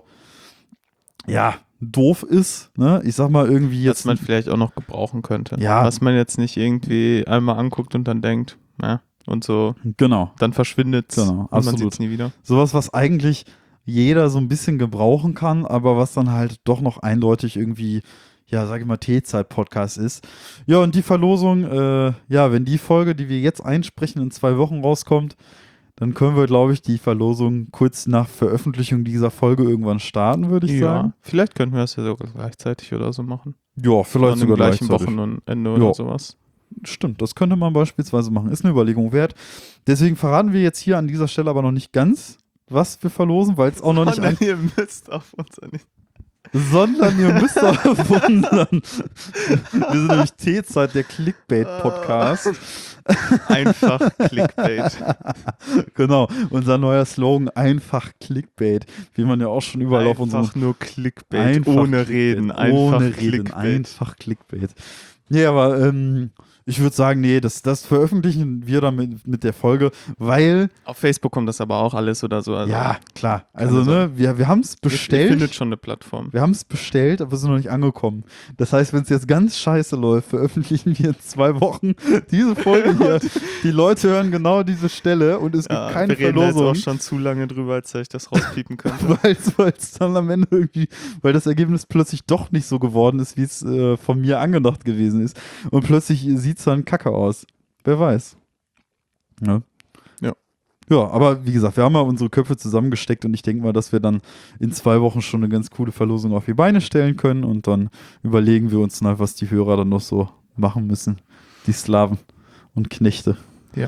ja, doof ist, ne? Ich sag mal irgendwie jetzt. Was man vielleicht auch noch gebrauchen könnte. Ja. Was man jetzt nicht irgendwie einmal anguckt und dann denkt, na, und so. Genau. Dann verschwindet es Genau, und man absolut. sieht es nie wieder. Sowas, was eigentlich jeder so ein bisschen gebrauchen kann, aber was dann halt doch noch eindeutig irgendwie, ja, sag ich mal, T-Zeit-Podcast ist. Ja, und die Verlosung, ja, wenn die Folge, die wir jetzt einsprechen, in 2 Wochen rauskommt, dann können wir, glaube ich, die Verlosung kurz nach Veröffentlichung dieser Folge irgendwann starten, würde ich sagen. Vielleicht könnten wir das ja sogar gleichzeitig oder so machen. Ja, vielleicht sogar im gleichen gleichzeitig. Wochenende Ja. oder sowas. Stimmt, das könnte man beispielsweise machen. Ist eine Überlegung wert. Deswegen verraten wir jetzt hier an dieser Stelle aber noch nicht ganz, was wir verlosen, weil es auch noch nicht Sondern ihr müsst auf uns nicht. sondern ihr müsst auch wundern. Wir sind nämlich T-Zeit, der Clickbait-Podcast. Einfach Clickbait. Genau, unser neuer Slogan, einfach Clickbait, wie man ja auch schon überall auf unserem... Einfach nur Clickbait, Einfach ohne Clickbait, Reden. Einfach ohne Reden, Clickbait. einfach Clickbait. Nee, aber ich würde sagen, nee, das veröffentlichen wir dann mit der Folge, weil... Auf Facebook kommt das aber auch alles oder so. Also ja, klar. Also, keine ne, wir haben es Ihr bestellt. findet schon eine Plattform. Wir haben es bestellt, aber sind noch nicht angekommen. Das heißt, wenn es jetzt ganz scheiße läuft, veröffentlichen wir in 2 Wochen diese Folge hier. Die Leute hören genau diese Stelle und es gibt keine wir reden da jetzt Verlosung. auch schon zu lange drüber, als dass ich das rauspiepen könnte. Weil es dann am Ende irgendwie, weil das Ergebnis plötzlich doch nicht so geworden ist, wie es von mir angedacht gewesen ist. Und plötzlich sieht es dann kacke aus. Wer weiß. Ja. Ja, aber wie gesagt, wir haben ja unsere Köpfe zusammengesteckt und ich denke mal, dass wir dann in 2 Wochen schon eine ganz coole Verlosung auf die Beine stellen können und dann überlegen wir uns mal, was die Hörer dann noch so machen müssen. Die Slaven und Knechte. Ja.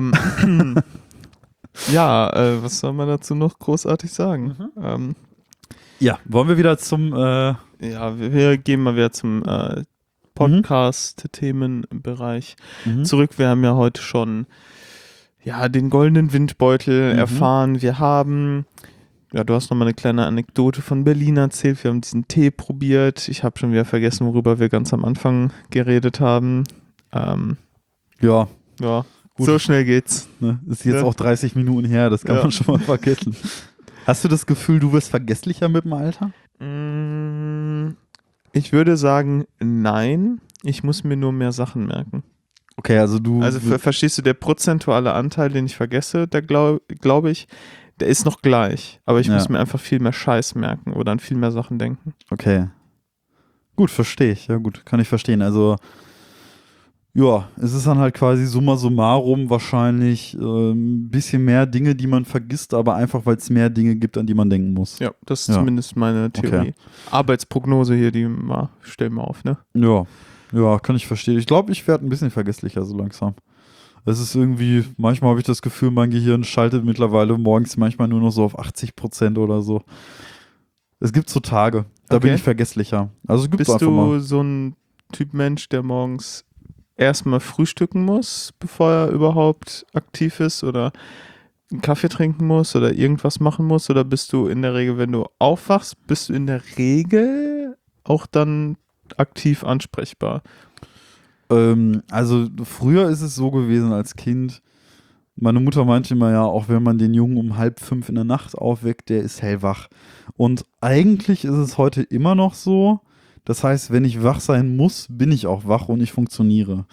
Was soll man dazu noch großartig sagen? Ja, wollen wir wieder zum Wir gehen mal wieder zum Podcast-Themenbereich zurück. Wir haben ja heute schon den goldenen Windbeutel erfahren. Wir haben, du hast nochmal eine kleine Anekdote von Berlin erzählt. Wir haben diesen Tee probiert. Ich habe schon wieder vergessen, worüber wir ganz am Anfang geredet haben. Ja, gut. So schnell geht's. Ne? Ist jetzt auch 30 Minuten her, das kann man schon mal vergessen. Hast du das Gefühl, du wirst vergesslicher mit dem Alter? Ich würde sagen, nein. Ich muss mir nur mehr Sachen merken. Okay, also du... Also verstehst du, der prozentuale Anteil, den ich vergesse, der glaube ich, der ist noch gleich. Aber ich muss mir einfach viel mehr Scheiß merken oder an viel mehr Sachen denken. Okay. Gut, verstehe ich. Ja gut, kann ich verstehen. Also ja, es ist dann halt quasi summa summarum wahrscheinlich ein bisschen mehr Dinge, die man vergisst, aber einfach, weil es mehr Dinge gibt, an die man denken muss. Ja, das ist zumindest meine Theorie. Okay. Arbeitsprognose hier, stellen wir auf, ne? Ja, kann ich verstehen. Ich glaube, ich werde ein bisschen vergesslicher so langsam. Es ist irgendwie, manchmal habe ich das Gefühl, mein Gehirn schaltet mittlerweile morgens manchmal nur noch so auf 80% oder so. Es gibt so Tage, da bin ich vergesslicher. Also gibt's Bist einfach du mal. so ein Typ Mensch, der morgens erstmal frühstücken muss, bevor er überhaupt aktiv ist oder einen Kaffee trinken muss oder irgendwas machen muss? Oder bist du in der Regel, wenn du aufwachst, bist du in der Regel auch dann aktiv ansprechbar? Also früher ist es so gewesen als Kind, meine Mutter meinte immer ja, auch wenn man den Jungen um 4:30 in der Nacht aufweckt, der ist hellwach. Und eigentlich ist es heute immer noch so. Das heißt, wenn ich wach sein muss, bin ich auch wach und ich funktioniere.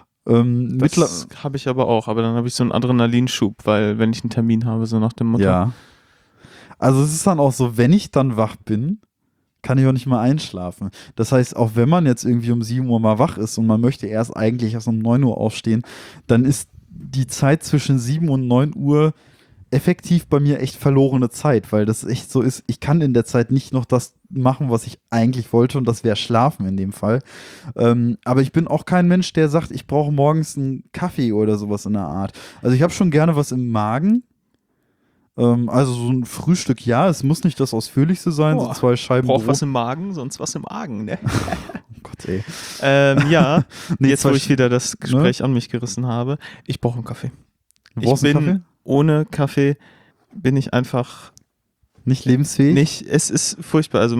Das habe ich aber auch, aber dann habe ich so einen Adrenalinschub, weil wenn ich einen Termin habe, so nach dem Motto. Ja. Also es ist dann auch so, wenn ich dann wach bin, kann ich auch nicht mal einschlafen. Das heißt, auch wenn man jetzt irgendwie um 7 Uhr mal wach ist und man möchte eigentlich erst um 9 Uhr aufstehen, dann ist die Zeit zwischen 7 und 9 Uhr effektiv bei mir echt verlorene Zeit, weil das echt so ist, ich kann in der Zeit nicht noch das machen, was ich eigentlich wollte, und das wäre schlafen in dem Fall. Aber ich bin auch kein Mensch, der sagt, ich brauche morgens einen Kaffee oder sowas in der Art. Also ich habe schon gerne was im Magen. Also so ein Frühstück, ja, es muss nicht das Ausführlichste sein, so 2 Scheiben Braucht Brot. was im Magen, sonst was im Argen, ne? Oh Gott, ey. Ja, Nee, jetzt wo ich wieder das Gespräch an mich gerissen habe, ich brauche einen Kaffee. Du brauchst einen Kaffee? Ohne Kaffee bin ich einfach Nicht lebensfähig? nicht, es ist furchtbar. Also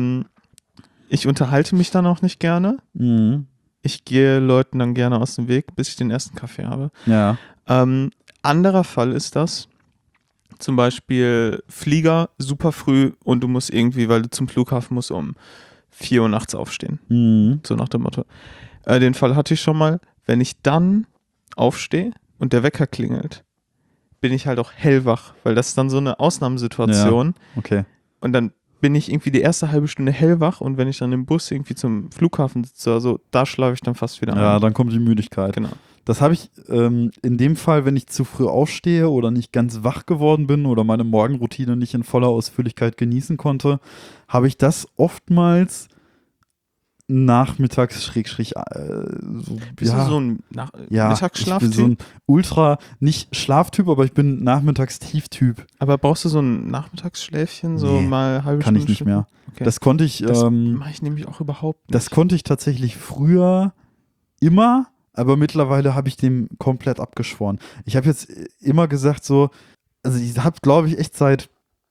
ich unterhalte mich dann auch nicht gerne. Mhm. Ich gehe Leuten dann gerne aus dem Weg, bis ich den ersten Kaffee habe. Ja. Anderer Fall ist das, zum Beispiel Flieger super früh und du musst irgendwie, weil du zum Flughafen musst, um 4 Uhr nachts aufstehen. Mhm. So nach dem Motto. Den Fall hatte ich schon mal, wenn ich dann aufstehe und der Wecker klingelt, bin ich halt auch hellwach, weil das ist dann so eine Ausnahmesituation. Ja, okay. Und dann bin ich irgendwie die erste halbe Stunde hellwach und wenn ich dann im Bus irgendwie zum Flughafen sitze, also da schlafe ich dann fast wieder Ja, ein. dann kommt die Müdigkeit. Genau. Das habe ich in dem Fall, wenn ich zu früh aufstehe oder nicht ganz wach geworden bin oder meine Morgenroutine nicht in voller Ausführlichkeit genießen konnte, habe ich das oftmals nachmittags so, Bist ja, du so ein ja, Mittagsschlaftyp? ich bin so ein ultra, nicht Schlaftyp, aber ich bin Nachmittagstieftyp. Aber brauchst du so ein Nachmittagsschläfchen, so Nee, mal halbe Kann Stunde? ich nicht mehr. Okay. Das konnte ich, Das mache ich nämlich auch überhaupt nicht. das konnte ich tatsächlich früher immer, aber mittlerweile habe ich dem komplett abgeschworen. Ich habe jetzt immer gesagt so, also ich habe, glaube ich, echt seit,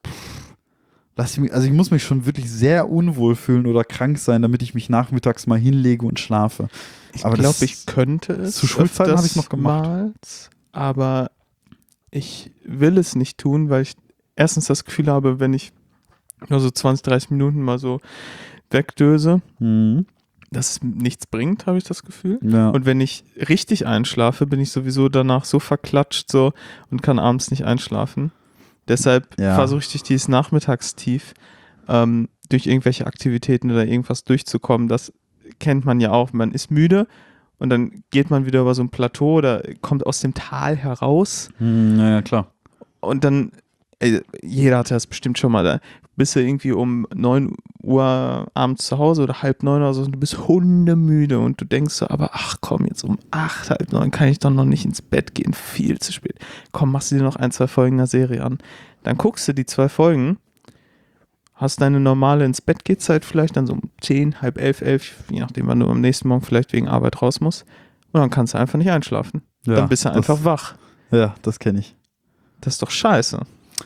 ich muss mich schon wirklich sehr unwohl fühlen oder krank sein, damit ich mich nachmittags mal hinlege und schlafe. Ich Aber glaube, das- ich könnte es. zu Schulzeiten habe ich noch gemacht. öfters, aber ich will es nicht tun, weil ich erstens das Gefühl habe, wenn ich nur so 20, 30 Minuten mal so wegdöse, Mhm. dass es nichts bringt, habe ich das Gefühl. Ja. Und wenn ich richtig einschlafe, bin ich sowieso danach so verklatscht so und kann abends nicht einschlafen. Deshalb Ja. versuche ich durch dieses Nachmittagstief durch irgendwelche Aktivitäten oder irgendwas durchzukommen. Das kennt man ja auch. Man ist müde und dann geht man wieder über so ein Plateau oder kommt aus dem Tal heraus Naja, klar. und dann, jeder hatte das bestimmt schon mal, da bist du irgendwie um 9 Uhr abends zu Hause oder 8:30 oder so und du bist hundemüde und du denkst so, aber ach komm, jetzt um 8, 8:30 kann ich doch noch nicht ins Bett gehen, viel zu spät. Komm, machst du dir noch 1, 2 Folgen einer Serie an. Dann guckst du die 2 Folgen, hast deine normale ins Bett geht Zeit vielleicht dann so um 10, halb 11, 11, je nachdem, wann du am nächsten Morgen vielleicht wegen Arbeit raus musst und dann kannst du einfach nicht einschlafen. Ja, Dann bist du einfach wach. Ja, das kenne ich. Das ist doch scheiße.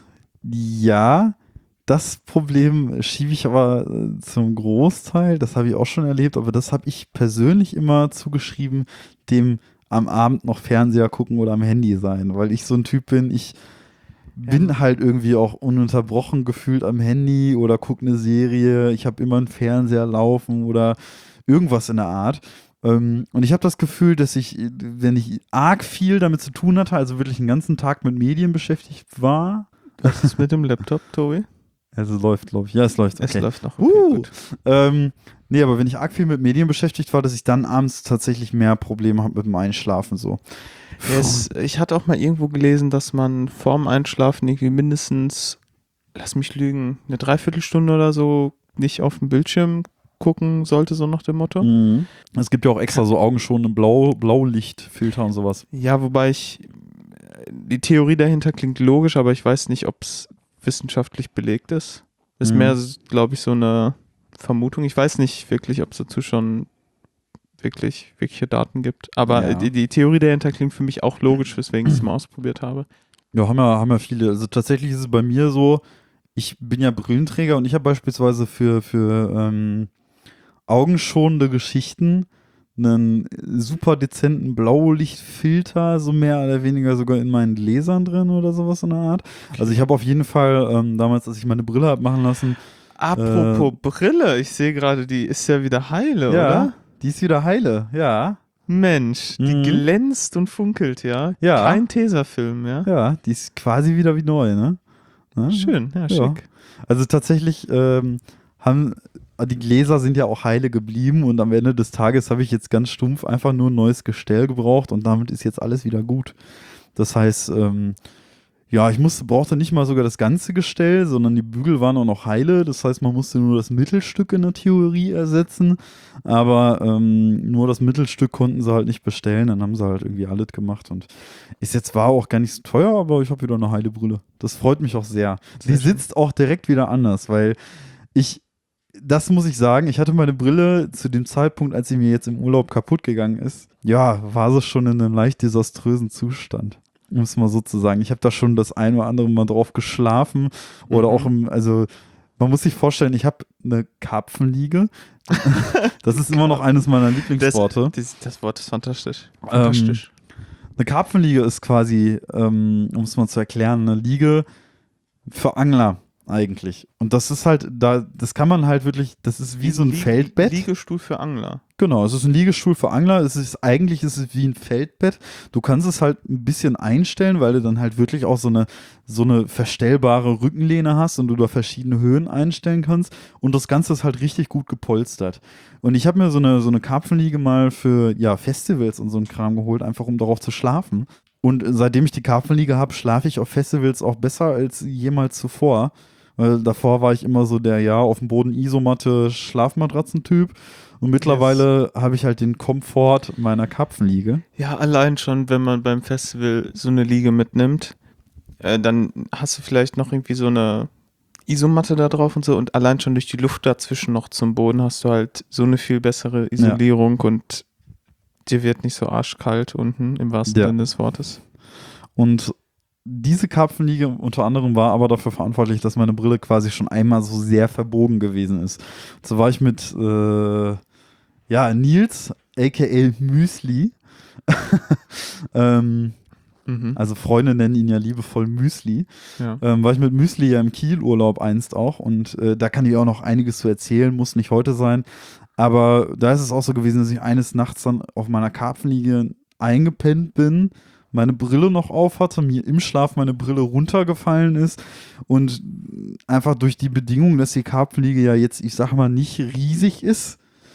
Ja, das Problem schiebe ich aber zum Großteil, das habe ich auch schon erlebt, aber das habe ich persönlich immer zugeschrieben, dem am Abend noch Fernseher gucken oder am Handy sein, weil ich so ein Typ bin, ich bin halt irgendwie auch ununterbrochen gefühlt am Handy oder gucke eine Serie, ich habe immer einen Fernseher laufen oder irgendwas in der Art. Und ich habe das Gefühl, dass ich, wenn ich arg viel damit zu tun hatte, also wirklich den ganzen Tag mit Medien beschäftigt war. Was ist mit dem Laptop, Tobi? Also läuft, glaube ich. Ja, es läuft. Es Okay. läuft noch. Okay, gut. Nee, aber wenn ich arg viel mit Medien beschäftigt war, dass ich dann abends tatsächlich mehr Probleme habe mit dem Einschlafen so. Ich hatte auch mal irgendwo gelesen, dass man vorm Einschlafen irgendwie mindestens, lass mich lügen, eine Dreiviertelstunde oder so nicht auf dem Bildschirm gucken sollte, so nach dem Motto. Mhm. Es gibt ja auch extra so augenschonende Blaulichtfilter und sowas. Ja, wobei die Theorie dahinter klingt logisch, aber ich weiß nicht, ob es wissenschaftlich belegt ist. Ist mehr, glaube ich, so eine Vermutung. Ich weiß nicht wirklich, ob es dazu schon wirkliche Daten gibt. Aber Ja. die Theorie dahinter klingt für mich auch logisch, weswegen ich es mal ausprobiert habe. Ja, haben ja viele. Also tatsächlich ist es bei mir so, ich bin ja Brillenträger und ich habe beispielsweise für augenschonende Geschichten einen super dezenten Blaulichtfilter, so mehr oder weniger sogar in meinen Gläsern drin oder sowas in der Art. Okay. Also ich habe auf jeden Fall damals, als ich meine Brille habe machen lassen, Apropos Brille, ich sehe gerade, die ist ja wieder heile, ja, oder? die ist wieder heile, ja. Mensch, die Mhm. glänzt und funkelt, ja. Ja. Kein Tesafilm, ja. Ja, die ist quasi wieder wie neu, ne? Ne? Schön, ja, Ja. schick. Also tatsächlich haben die Gläser sind ja auch heile geblieben und am Ende des Tages habe ich jetzt ganz stumpf einfach nur ein neues Gestell gebraucht und damit ist jetzt alles wieder gut. Das heißt, ja, brauchte nicht mal sogar das ganze Gestell, sondern die Bügel waren auch noch heile. Das heißt, man musste nur das Mittelstück in der Theorie ersetzen. Aber nur das Mittelstück konnten sie halt nicht bestellen. Dann haben sie halt irgendwie alles gemacht. Und war auch gar nicht so teuer, aber ich habe wieder eine heile Brille. Das freut mich auch sehr. Sehr Die sitzt auch direkt wieder anders, weil das muss ich sagen, ich hatte meine Brille zu dem Zeitpunkt, als sie mir jetzt im Urlaub kaputt gegangen ist. Ja, war sie schon in einem leicht desaströsen Zustand. Um es mal so zu sagen. Ich habe da schon das ein oder andere Mal drauf geschlafen oder auch also man muss sich vorstellen, ich habe eine Karpfenliege. Das ist immer noch eines meiner Lieblingsworte. Das Wort ist fantastisch. Eine Karpfenliege ist quasi, um es mal zu erklären, eine Liege für Angler eigentlich. Und das ist halt, das kann man halt wirklich, das ist wie so ein Feldbett. Liegestuhl für Angler. Genau, es ist ein Liegestuhl für Angler. Eigentlich ist es wie ein Feldbett. Du kannst es halt ein bisschen einstellen, weil du dann halt wirklich auch so eine verstellbare Rückenlehne hast und du da verschiedene Höhen einstellen kannst. Und das Ganze ist halt richtig gut gepolstert. Und ich habe mir so eine Karpfenliege mal für Festivals und so einen Kram geholt, einfach um darauf zu schlafen. Und seitdem ich die Karpfenliege habe, schlafe ich auf Festivals auch besser als jemals zuvor. Weil davor war ich immer so der, auf dem Boden Isomatte Schlafmatratzen-Typ. Und mittlerweile habe ich halt den Komfort meiner Karpfenliege. Ja, allein schon, wenn man beim Festival so eine Liege mitnimmt, dann hast du vielleicht noch irgendwie so eine Isomatte da drauf und so. Und allein schon durch die Luft dazwischen noch zum Boden hast du halt so eine viel bessere Isolierung und dir wird nicht so arschkalt unten, im wahrsten Sinne des Wortes. Und diese Karpfenliege unter anderem war aber dafür verantwortlich, dass meine Brille quasi schon einmal so sehr verbogen gewesen ist. So war ich mit Nils, aka Müsli. Also Freunde nennen ihn ja liebevoll Müsli. Ja. War ich mit Müsli ja im Kielurlaub einst auch und da kann ich auch noch einiges zu erzählen, muss nicht heute sein. Aber da ist es auch so gewesen, dass ich eines Nachts dann auf meiner Karpfenliege eingepennt bin, meine Brille noch auf hatte, mir im Schlaf meine Brille runtergefallen ist und einfach durch die Bedingung, dass die Karpfenliege ja jetzt, ich sag mal, nicht riesig ist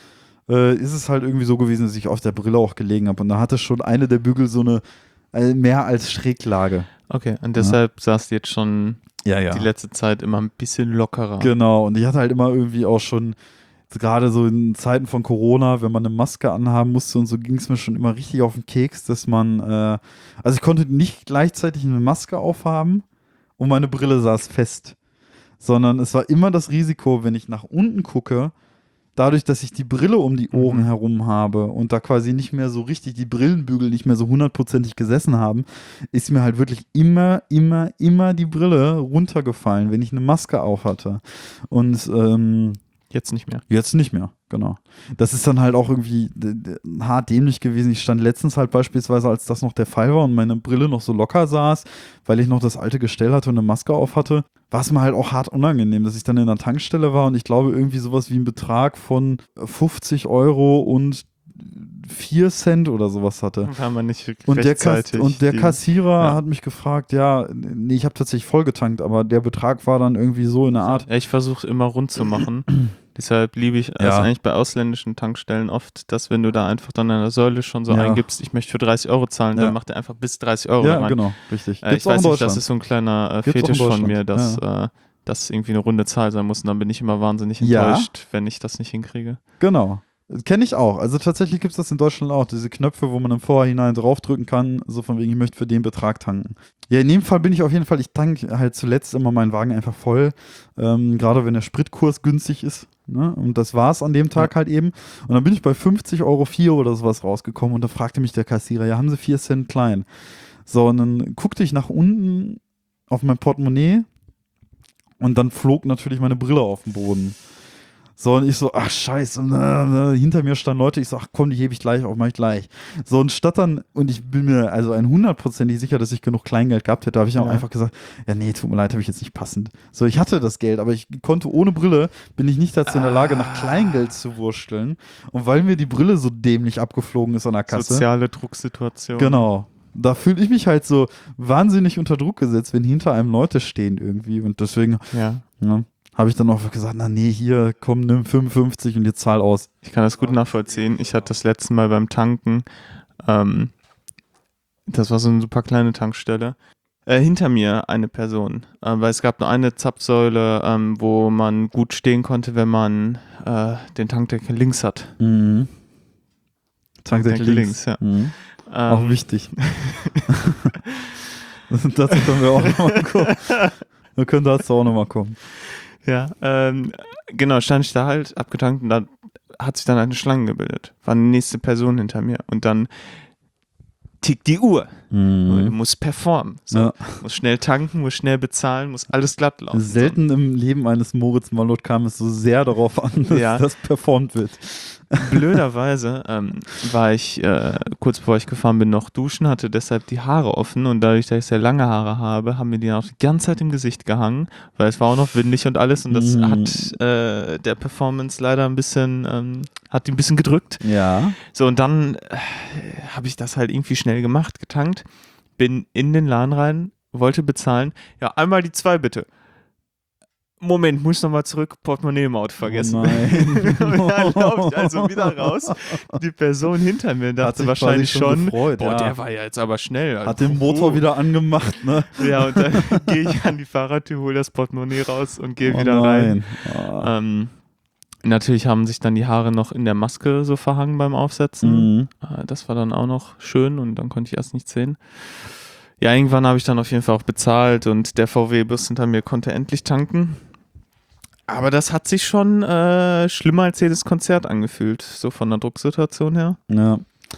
es halt irgendwie so gewesen, dass ich auf der Brille auch gelegen habe und da hatte schon eine der Bügel so eine mehr als Schräglage. Okay, und deshalb saß du jetzt schon die Ja. letzte Zeit immer ein bisschen lockerer. Genau, und ich hatte halt immer irgendwie auch schon, gerade so in Zeiten von Corona, wenn man eine Maske anhaben musste und so, ging es mir schon immer richtig auf den Keks, dass man, also ich konnte nicht gleichzeitig eine Maske aufhaben und meine Brille saß fest, sondern es war immer das Risiko, wenn ich nach unten gucke, dadurch, dass ich die Brille um die Ohren herum habe und da quasi nicht mehr so richtig, die Brillenbügel nicht mehr so 100%ig gesessen haben, ist mir halt wirklich immer die Brille runtergefallen, wenn ich eine Maske auf hatte. Und jetzt nicht mehr. Jetzt nicht mehr, genau. Das ist dann halt auch irgendwie hart dämlich gewesen. Ich stand letztens halt beispielsweise, als das noch der Fall war und meine Brille noch so locker saß, weil ich noch das alte Gestell hatte und eine Maske auf hatte, war es mir halt auch hart unangenehm, dass ich dann in einer Tankstelle war und ich glaube irgendwie sowas wie ein Betrag von 50 Euro und 4 Cent oder sowas hatte. War man nicht rechtzeitig. Und der Kassierer hat mich gefragt, nee, ich habe tatsächlich vollgetankt, aber der Betrag war dann irgendwie so in der Art. Ja, ich versuche immer rund zu machen. Deshalb liebe ich es eigentlich bei ausländischen Tankstellen oft, dass wenn du da einfach dann an der Säule schon so eingibst, ich möchte für 30 Euro zahlen, dann macht er einfach bis 30 Euro rein. Ja, genau, richtig. Ich weiß nicht, das ist so ein kleiner Fetisch von mir, dass das irgendwie eine runde Zahl sein muss und dann bin ich immer wahnsinnig enttäuscht, wenn ich das nicht hinkriege. Genau. Kenne ich auch. Also tatsächlich gibt es das in Deutschland auch. Diese Knöpfe, wo man im Vorhinein draufdrücken kann, so von wegen, ich möchte für den Betrag tanken. Ja, in dem Fall bin ich auf jeden Fall, ich tanke halt zuletzt immer meinen Wagen einfach voll. Gerade wenn der Spritkurs günstig ist. Ne? Und das war es an dem Tag halt eben. Und dann bin ich bei 50,04 Euro oder sowas rausgekommen und da fragte mich der Kassierer, haben Sie 4 Cent klein? So, und dann guckte ich nach unten auf mein Portemonnaie und dann flog natürlich meine Brille auf den Boden. So, und ich so, ach scheiße, hinter mir standen Leute, ich so, ach komm, die hebe ich gleich auf, mach ich gleich. So, und statt dann, und ich bin mir also 100%ig sicher, dass ich genug Kleingeld gehabt hätte, habe ich auch einfach gesagt, ja nee, tut mir leid, habe ich jetzt nicht passend. So, ich hatte das Geld, aber ich konnte ohne Brille, bin ich nicht dazu in der Lage, nach Kleingeld zu wursteln. Und weil mir die Brille so dämlich abgeflogen ist an der Kasse. Soziale Drucksituation. Genau. Da fühle ich mich halt so wahnsinnig unter Druck gesetzt, wenn hinter einem Leute stehen irgendwie. Und deswegen habe ich dann auch gesagt, na nee, hier, komm, nimm 55 und jetzt zahl aus. Ich kann das gut nachvollziehen. Ich hatte das letzte Mal beim Tanken, das war so eine super kleine Tankstelle, hinter mir eine Person, weil es gab nur eine Zapfsäule, wo man gut stehen konnte, wenn man den Tankdeckel links hat. Mhm. Tankdeckel links. Ja. Mhm. Auch wichtig. Dazu können wir auch nochmal kommen. Wir können dazu auch nochmal kommen. Ja, genau, stand ich da halt abgetankt und da hat sich dann eine Schlange gebildet. War eine nächste Person hinter mir und dann tickt die Uhr. Du musst performen. So. Musst schnell tanken, musst schnell bezahlen, muss alles glatt laufen. Selten im Leben eines Moritz Mallot kam es so sehr darauf an, dass das performt wird. Blöderweise war ich kurz bevor ich gefahren bin noch duschen, hatte deshalb die Haare offen und dadurch, dass ich sehr lange Haare habe, haben mir die auch die ganze Zeit im Gesicht gehangen, weil es war auch noch windig und alles und das hat der Performance leider ein bisschen, hat die ein bisschen gedrückt. Ja. So und dann habe ich das halt irgendwie schnell gemacht, getankt, bin in den Laden rein, wollte bezahlen, ja einmal die 2 bitte. Moment, muss nochmal zurück, Portemonnaie im Auto vergessen. Oh nein. Und dann laufe ich also wieder raus. Die Person hinter mir dachte wahrscheinlich schon, gefreut, der war ja jetzt aber schnell. Hat den Motor wieder angemacht, ne? Ja, und dann gehe ich an die Fahrradtür, hole das Portemonnaie raus und gehe wieder rein. Natürlich haben sich dann die Haare noch in der Maske so verhangen beim Aufsetzen. Das war dann auch noch schön und dann konnte ich erst nichts sehen. Ja, irgendwann habe ich dann auf jeden Fall auch bezahlt und der VW-Bus hinter mir konnte endlich tanken. Aber das hat sich schon schlimmer als jedes Konzert angefühlt, so von der Drucksituation her. Ja.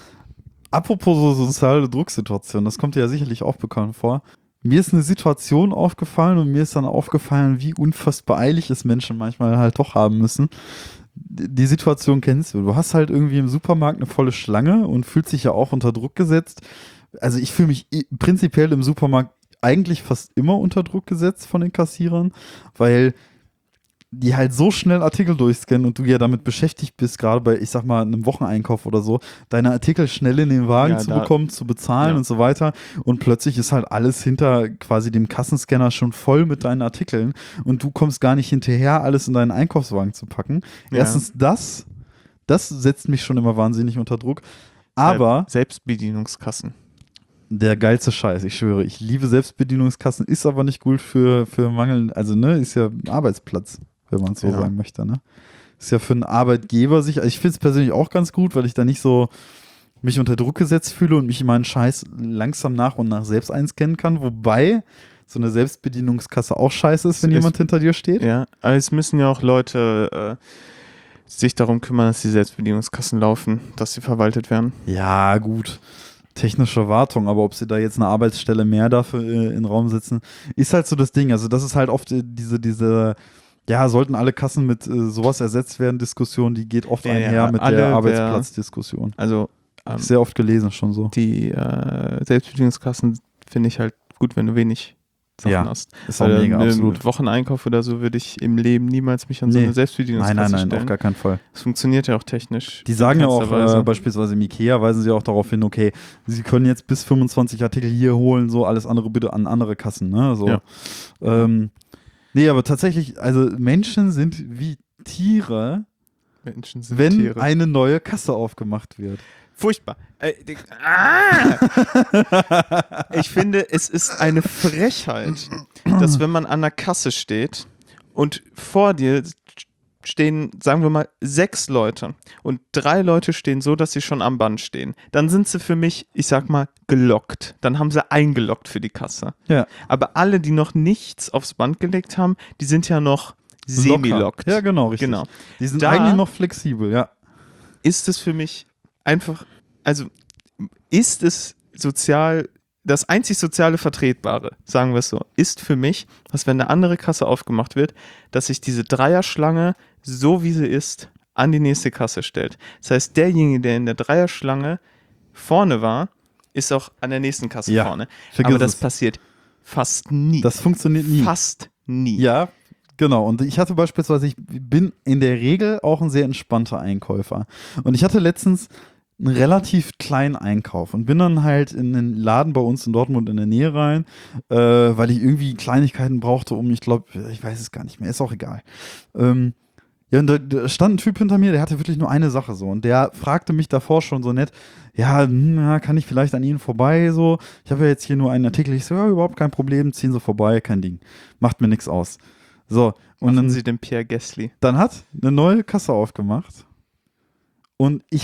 Apropos so soziale Drucksituation, das kommt dir ja sicherlich auch bekannt vor. Mir ist eine Situation aufgefallen und mir ist dann aufgefallen, wie unfassbar eilig es Menschen manchmal halt doch haben müssen. Die Situation kennst du. Du hast halt irgendwie im Supermarkt eine volle Schlange und fühlst dich ja auch unter Druck gesetzt. Also ich fühle mich prinzipiell im Supermarkt eigentlich fast immer unter Druck gesetzt von den Kassierern, weil die halt so schnell Artikel durchscannen und du ja damit beschäftigt bist, gerade bei, ich sag mal, einem Wocheneinkauf oder so, deine Artikel schnell in den Wagen zu bekommen, zu bezahlen und so weiter. Und plötzlich ist halt alles hinter quasi dem Kassenscanner schon voll mit deinen Artikeln und du kommst gar nicht hinterher, alles in deinen Einkaufswagen zu packen. Ja. Erstens das setzt mich schon immer wahnsinnig unter Druck. Aber Selbstbedienungskassen. Der geilste Scheiß, ich schwöre. Ich liebe Selbstbedienungskassen, ist aber nicht gut für Mangel, also ne, ist ja Arbeitsplatz, wenn man es so sagen möchte, ne? Ist ja für einen Arbeitgeber sicher. Also ich finde es persönlich auch ganz gut, weil ich da nicht so mich unter Druck gesetzt fühle und mich meinen Scheiß langsam nach und nach selbst einscannen kann, wobei so eine Selbstbedienungskasse auch scheiße ist, wenn jemand hinter dir steht. Ja, aber es müssen ja auch Leute sich darum kümmern, dass die Selbstbedienungskassen laufen, dass sie verwaltet werden. Ja, gut. Technische Wartung, aber ob sie da jetzt eine Arbeitsstelle mehr dafür in den Raum setzen, ist halt so das Ding. Also das ist halt oft diese ja, sollten alle Kassen mit sowas ersetzt werden, Diskussion, die geht oft einher mit der Arbeitsplatzdiskussion. Also sehr oft gelesen schon so. Die Selbstbedienungskassen finde ich halt gut, wenn du wenig Sachen hast. Ist auch mega, absolut. Wocheneinkauf oder so würde ich im Leben niemals mich an so eine Selbstbedienungskasse stellen. Nein, auf gar keinen Fall. Das funktioniert ja auch technisch. Die sagen ja auch, beispielsweise im Ikea weisen sie auch darauf hin, okay, sie können jetzt bis 25 Artikel hier holen, so alles andere bitte an andere Kassen, ne? So. Ja. Nee, aber tatsächlich, also Menschen sind wie Tiere, wenn eine neue Kasse aufgemacht wird. Furchtbar. Ich finde, es ist eine Frechheit, dass wenn man an der Kasse steht und vor dir stehen, sagen wir mal, 6 Leute und 3 Leute stehen so, dass sie schon am Band stehen, dann sind sie für mich, ich sag mal, gelockt. Dann haben sie eingeloggt für die Kasse. Ja. Aber alle, die noch nichts aufs Band gelegt haben, die sind ja noch semi-lockt. Ja, genau, richtig. Genau. Die sind eigentlich noch flexibel, ja. Ist es für mich einfach, also ist es sozial das einzig soziale Vertretbare, sagen wir es so, ist für mich, dass wenn eine andere Kasse aufgemacht wird, dass sich diese Dreierschlange, so wie sie ist, an die nächste Kasse stellt. Das heißt, derjenige, der in der Dreierschlange vorne war, ist auch an der nächsten Kasse vorne. Aber das passiert fast nie. Das funktioniert nie. Fast nie. Ja, genau. Und ich hatte beispielsweise, ich bin in der Regel auch ein sehr entspannter Einkäufer. Und ich hatte letztens einen relativ kleinen Einkauf und bin dann halt in den Laden bei uns in Dortmund in der Nähe rein, weil ich irgendwie Kleinigkeiten brauchte, ich weiß es gar nicht mehr, ist auch egal. Ja, und da stand ein Typ hinter mir, der hatte wirklich nur eine Sache so und der fragte mich davor schon so nett, ja, kann ich vielleicht an Ihnen vorbei so, ich habe ja jetzt hier nur einen Artikel, ich so, ja, überhaupt kein Problem, ziehen Sie vorbei, kein Ding, macht mir nichts aus. So, und Machen dann, Sie den Pierre Gasly. Dann hat eine neue Kasse aufgemacht. Und ich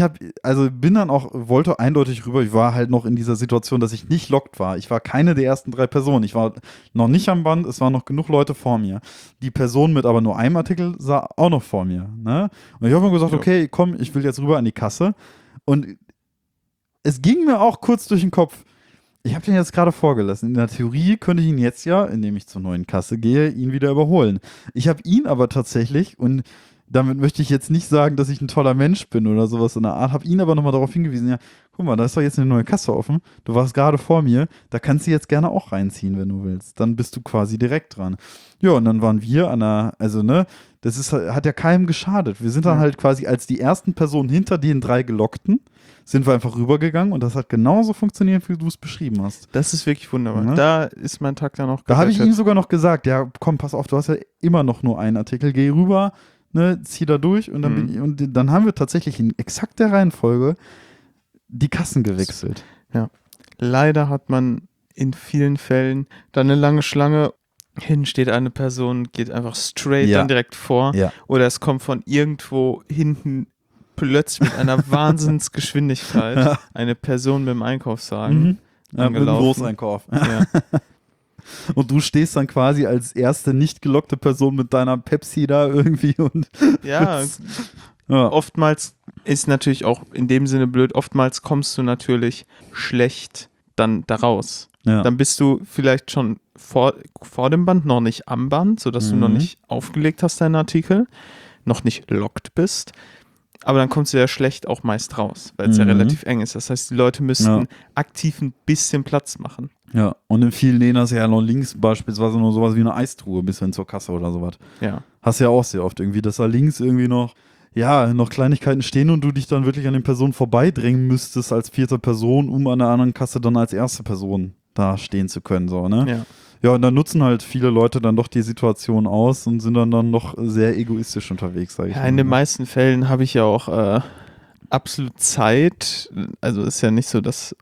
wollte eindeutig rüber, ich war halt noch in dieser Situation, dass ich nicht lockt war. Ich war keine der ersten 3 Personen. Ich war noch nicht am Band, es waren noch genug Leute vor mir. Die Person mit aber nur einem Artikel sah auch noch vor mir. Ne? Und ich habe mir gesagt, okay, komm, ich will jetzt rüber an die Kasse. Und es ging mir auch kurz durch den Kopf, ich habe den jetzt gerade vorgelassen. In der Theorie könnte ich ihn jetzt ja, indem ich zur neuen Kasse gehe, ihn wieder überholen. Ich habe ihn aber tatsächlich, und damit möchte ich jetzt nicht sagen, dass ich ein toller Mensch bin oder sowas in der Art, habe ihn aber nochmal darauf hingewiesen, ja, guck mal, da ist doch jetzt eine neue Kasse offen, du warst gerade vor mir, da kannst du jetzt gerne auch reinziehen, wenn du willst. Dann bist du quasi direkt dran. Ja, und dann waren wir hat ja keinem geschadet. Wir sind dann halt quasi als die ersten Personen hinter den 3 Gelockten, sind wir einfach rübergegangen und das hat genauso funktioniert, wie du es beschrieben hast. Das ist wirklich wunderbar. Ja. Da ist mein Tag dann auch Da habe ich ihm sogar noch gesagt, ja, komm, pass auf, du hast ja immer noch nur einen Artikel, geh rüber, ne, zieh da durch und dann haben wir tatsächlich in exakt der Reihenfolge die Kassen gewechselt. Ja. Leider hat man in vielen Fällen dann eine lange Schlange, hinten steht eine Person, geht einfach straight dann direkt vor oder es kommt von irgendwo hinten plötzlich mit einer Wahnsinnsgeschwindigkeit eine Person mit dem Einkaufswagen mit dem Großeinkauf. Ja. Und du stehst dann quasi als erste nicht gelockte Person mit deiner Pepsi da irgendwie und ja. Oftmals ist natürlich auch in dem Sinne blöd, oftmals kommst du natürlich schlecht dann da raus. Ja. Dann bist du vielleicht schon vor dem Band, noch nicht am Band, sodass du noch nicht aufgelegt hast deinen Artikel, noch nicht lockt bist. Aber dann kommst du ja schlecht auch meist raus, weil es ja relativ eng ist. Das heißt, die Leute müssten aktiv ein bisschen Platz machen. Ja, und in vielen Läden hast du ja noch links beispielsweise nur sowas wie eine Eistruhe bis hin zur Kasse oder sowas. Ja. Hast du ja auch sehr oft irgendwie, dass da links irgendwie noch Kleinigkeiten stehen und du dich dann wirklich an den Personen vorbeidrängen müsstest als 4. Person, um an der anderen Kasse dann als erste Person da stehen zu können, so, ne? Ja. Ja, und dann nutzen halt viele Leute dann doch die Situation aus und sind dann noch sehr egoistisch unterwegs, sage ich mal. In den meisten Fällen habe ich ja auch absolut Zeit. Also ist ja nicht so, dass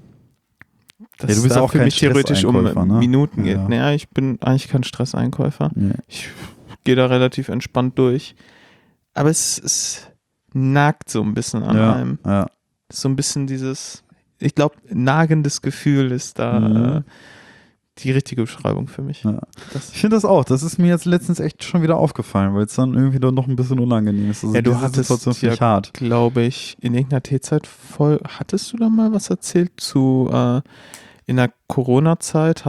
du bist da auch für kein mich theoretisch um Minuten geht. Ja. Naja, ich bin eigentlich kein Stresseinkäufer. Ja. Ich gehe da relativ entspannt durch. Aber es nagt so ein bisschen an einem. Ja. So ein bisschen dieses, ich glaube, nagendes Gefühl ist da die richtige Beschreibung für mich. Ja. Ich finde das auch. Das ist mir jetzt letztens echt schon wieder aufgefallen, weil es dann irgendwie doch noch ein bisschen unangenehm ist. Also du hattest ja, hart. Glaube ich, in irgendeiner T-Zeit hattest du da mal was erzählt zu in der Corona-Zeit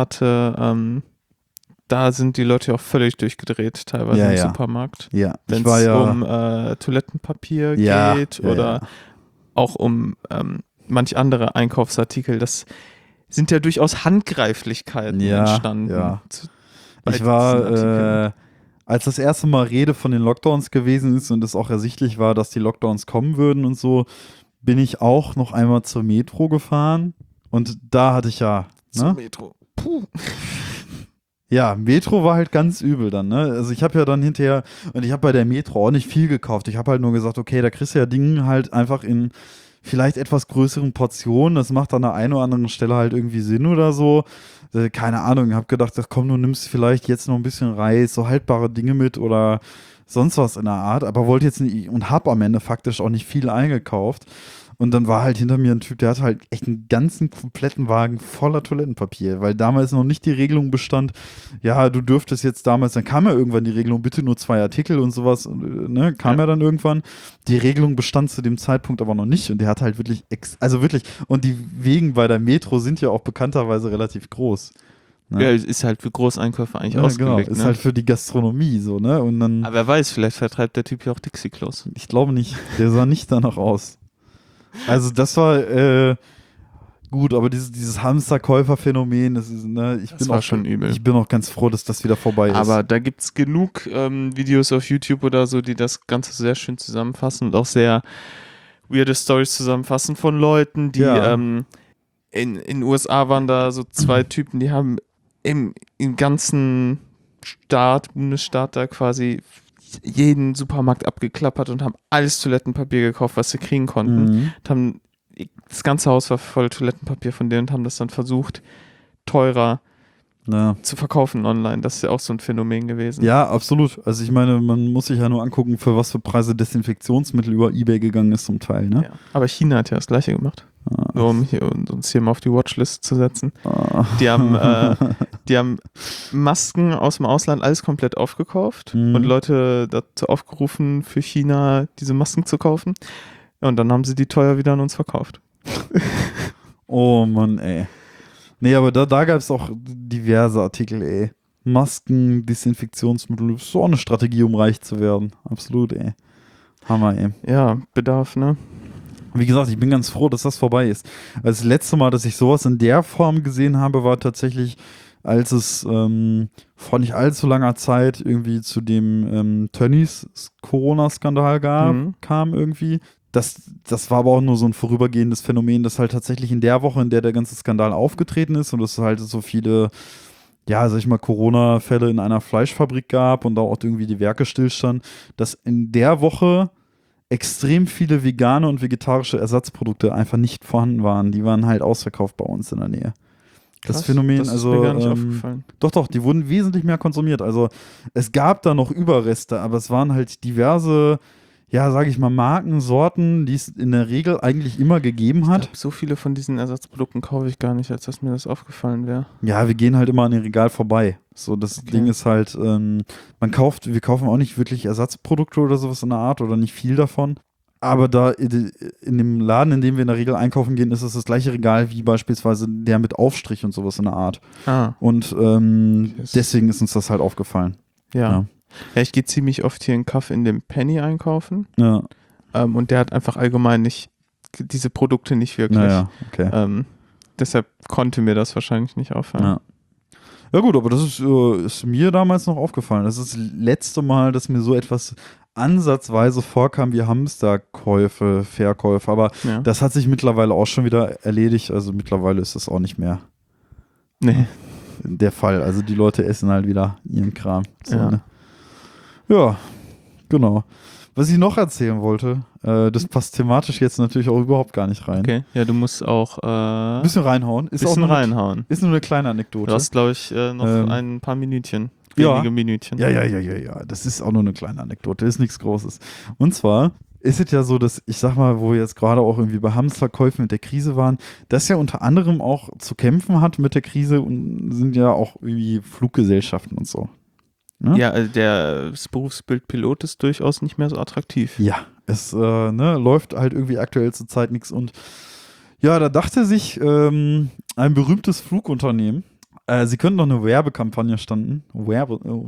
da sind die Leute ja auch völlig durchgedreht, teilweise im Supermarkt. Ja. Wenn es um Toilettenpapier geht oder auch um manch andere Einkaufsartikel. Das sind ja durchaus Handgreiflichkeiten entstanden. Ja. Ich war, als das erste Mal Rede von den Lockdowns gewesen ist und es auch ersichtlich war, dass die Lockdowns kommen würden und so, bin ich auch noch einmal zur Metro gefahren und da hatte ich zur Metro. Puh. Ja, Metro war halt ganz übel dann, ne? Also ich habe ja dann hinterher, und ich habe bei der Metro auch nicht viel gekauft. Ich habe halt nur gesagt, okay, da kriegst du ja Dinge halt einfach in vielleicht etwas größeren Portionen. Das macht an der einen oder anderen Stelle halt irgendwie Sinn oder so. Keine Ahnung, ich habe gedacht, ach komm, du nimmst vielleicht jetzt noch ein bisschen Reis, so haltbare Dinge mit oder sonst was in der Art, aber wollte jetzt nicht und habe am Ende faktisch auch nicht viel eingekauft. Und dann war halt hinter mir ein Typ, der hatte halt echt einen ganzen kompletten Wagen voller Toilettenpapier, weil damals noch nicht die Regelung bestand, ja, du dürftest jetzt damals, dann kam ja irgendwann die Regelung, bitte nur 2 Artikel und sowas, ne, kam ja dann irgendwann. Die Regelung bestand zu dem Zeitpunkt aber noch nicht und der hat halt wirklich, also wirklich, und die Wegen bei der Metro sind ja auch bekannterweise relativ groß. Ne? Ja, ist halt für Großeinkäufer eigentlich ausgelegt. Genau, ist ne? halt für die Gastronomie so, ne, und dann, Aber wer weiß, vielleicht vertreibt der Typ ja auch Dixie-Klos. ich glaube nicht, der sah nicht danach aus. Also das war, gut, aber dieses Hamsterkäufer-Phänomen, das ist, ne, Das war schon übel. Ich bin auch ganz froh, dass das wieder vorbei ist. Aber da gibt es genug Videos auf YouTube oder so, die das Ganze sehr schön zusammenfassen und auch sehr weirde Stories zusammenfassen von Leuten, die Ja. in den USA waren da so 2 Typen, die haben im ganzen Bundesstaat da quasi jeden Supermarkt abgeklappert und haben alles Toilettenpapier gekauft, was sie kriegen konnten. Mhm. Und haben, das ganze Haus war voll Toilettenpapier von denen und haben das dann versucht, teurer Ja. zu verkaufen online. Das ist ja auch so ein Phänomen gewesen. Ja, absolut. Also ich meine, man muss sich ja nur angucken, für was für Preise Desinfektionsmittel über eBay gegangen ist zum Teil, ne? Ja. Aber China hat ja das Gleiche gemacht. Nur um uns hier mal auf die Watchlist zu setzen. Die haben Masken aus dem Ausland alles komplett aufgekauft Mhm. und Leute dazu aufgerufen, für China diese Masken zu kaufen. Ja, und dann haben sie die teuer wieder an uns verkauft. Oh Mann, ey. Nee, aber da gab es auch diverse Artikel, ey. Masken, Desinfektionsmittel, ist so eine Strategie, um reich zu werden. Absolut, ey. Hammer, ey. Ja, Bedarf, ne? Wie gesagt, ich bin ganz froh, dass das vorbei ist. Also das letzte Mal, dass ich sowas in der Form gesehen habe, war tatsächlich, als es vor nicht allzu langer Zeit irgendwie zu dem Tönnies Corona-Skandal kam irgendwie. Das war aber auch nur so ein vorübergehendes Phänomen, das halt tatsächlich in der Woche, in der ganze Skandal aufgetreten ist und es halt so viele, ja, sag ich mal, Corona-Fälle in einer Fleischfabrik gab und da auch irgendwie die Werke stillstanden, dass in der Woche extrem viele vegane und vegetarische Ersatzprodukte einfach nicht vorhanden waren. Die waren halt ausverkauft bei uns in der Nähe. Das Krass, Phänomen, das ist also mir gar nicht aufgefallen. doch, die wurden wesentlich mehr konsumiert. Also es gab da noch Überreste, aber es waren halt diverse, ja, sage ich mal, Marken, Sorten, die es in der Regel eigentlich immer gegeben Ich hat. glaub, so viele von diesen Ersatzprodukten kaufe ich gar nicht, als dass mir das aufgefallen wäre. Ja, wir gehen halt immer an den Regal vorbei. So, das Okay. Ding ist halt, wir kaufen auch nicht wirklich Ersatzprodukte oder sowas in der Art oder nicht viel davon. Aber da in dem Laden, in dem wir in der Regel einkaufen gehen, ist es das gleiche Regal wie beispielsweise der mit Aufstrich und sowas in der Art. Und Yes. deswegen ist uns das halt aufgefallen. Ja, ich gehe ziemlich oft hier in Kaff in dem Penny einkaufen. Ja, Und der hat einfach allgemein nicht diese Produkte nicht wirklich. naja, okay. Deshalb konnte mir das wahrscheinlich nicht auffallen. Ja. Ja gut, aber das ist mir damals noch aufgefallen. Das ist das letzte Mal, dass mir so etwas ansatzweise vorkam wie Hamsterkäufe, Verkäufe. Aber Ja. das hat sich mittlerweile auch schon wieder erledigt. Also mittlerweile ist das auch nicht mehr Nee. der Fall. Also die Leute essen halt wieder ihren Kram. So, Ja. ne? Ja, genau. Was ich noch erzählen wollte, das passt thematisch jetzt natürlich auch überhaupt gar nicht rein. Okay. Ja, du musst auch Ein bisschen reinhauen. Ist auch bisschen nur eine- reinhauen. Ist nur eine kleine Anekdote. Du hast, glaube ich, noch ein paar Minütchen. Wenige Minütchen. Ja. Das ist auch nur eine kleine Anekdote, ist nichts Großes. Und zwar ist es ja so, dass ich sag mal, wo wir jetzt gerade auch irgendwie bei Hamsterkäufen mit der Krise waren, das ja unter anderem auch zu kämpfen hat mit der Krise und sind ja auch irgendwie Fluggesellschaften und so. Ne? Ja, also das Berufsbild Pilot ist durchaus nicht mehr so attraktiv. Ja, es läuft halt irgendwie aktuell zur Zeit nichts. Und ja, da dachte sich ein berühmtes Flugunternehmen, sie könnten doch eine Werbekampagne starten. Mein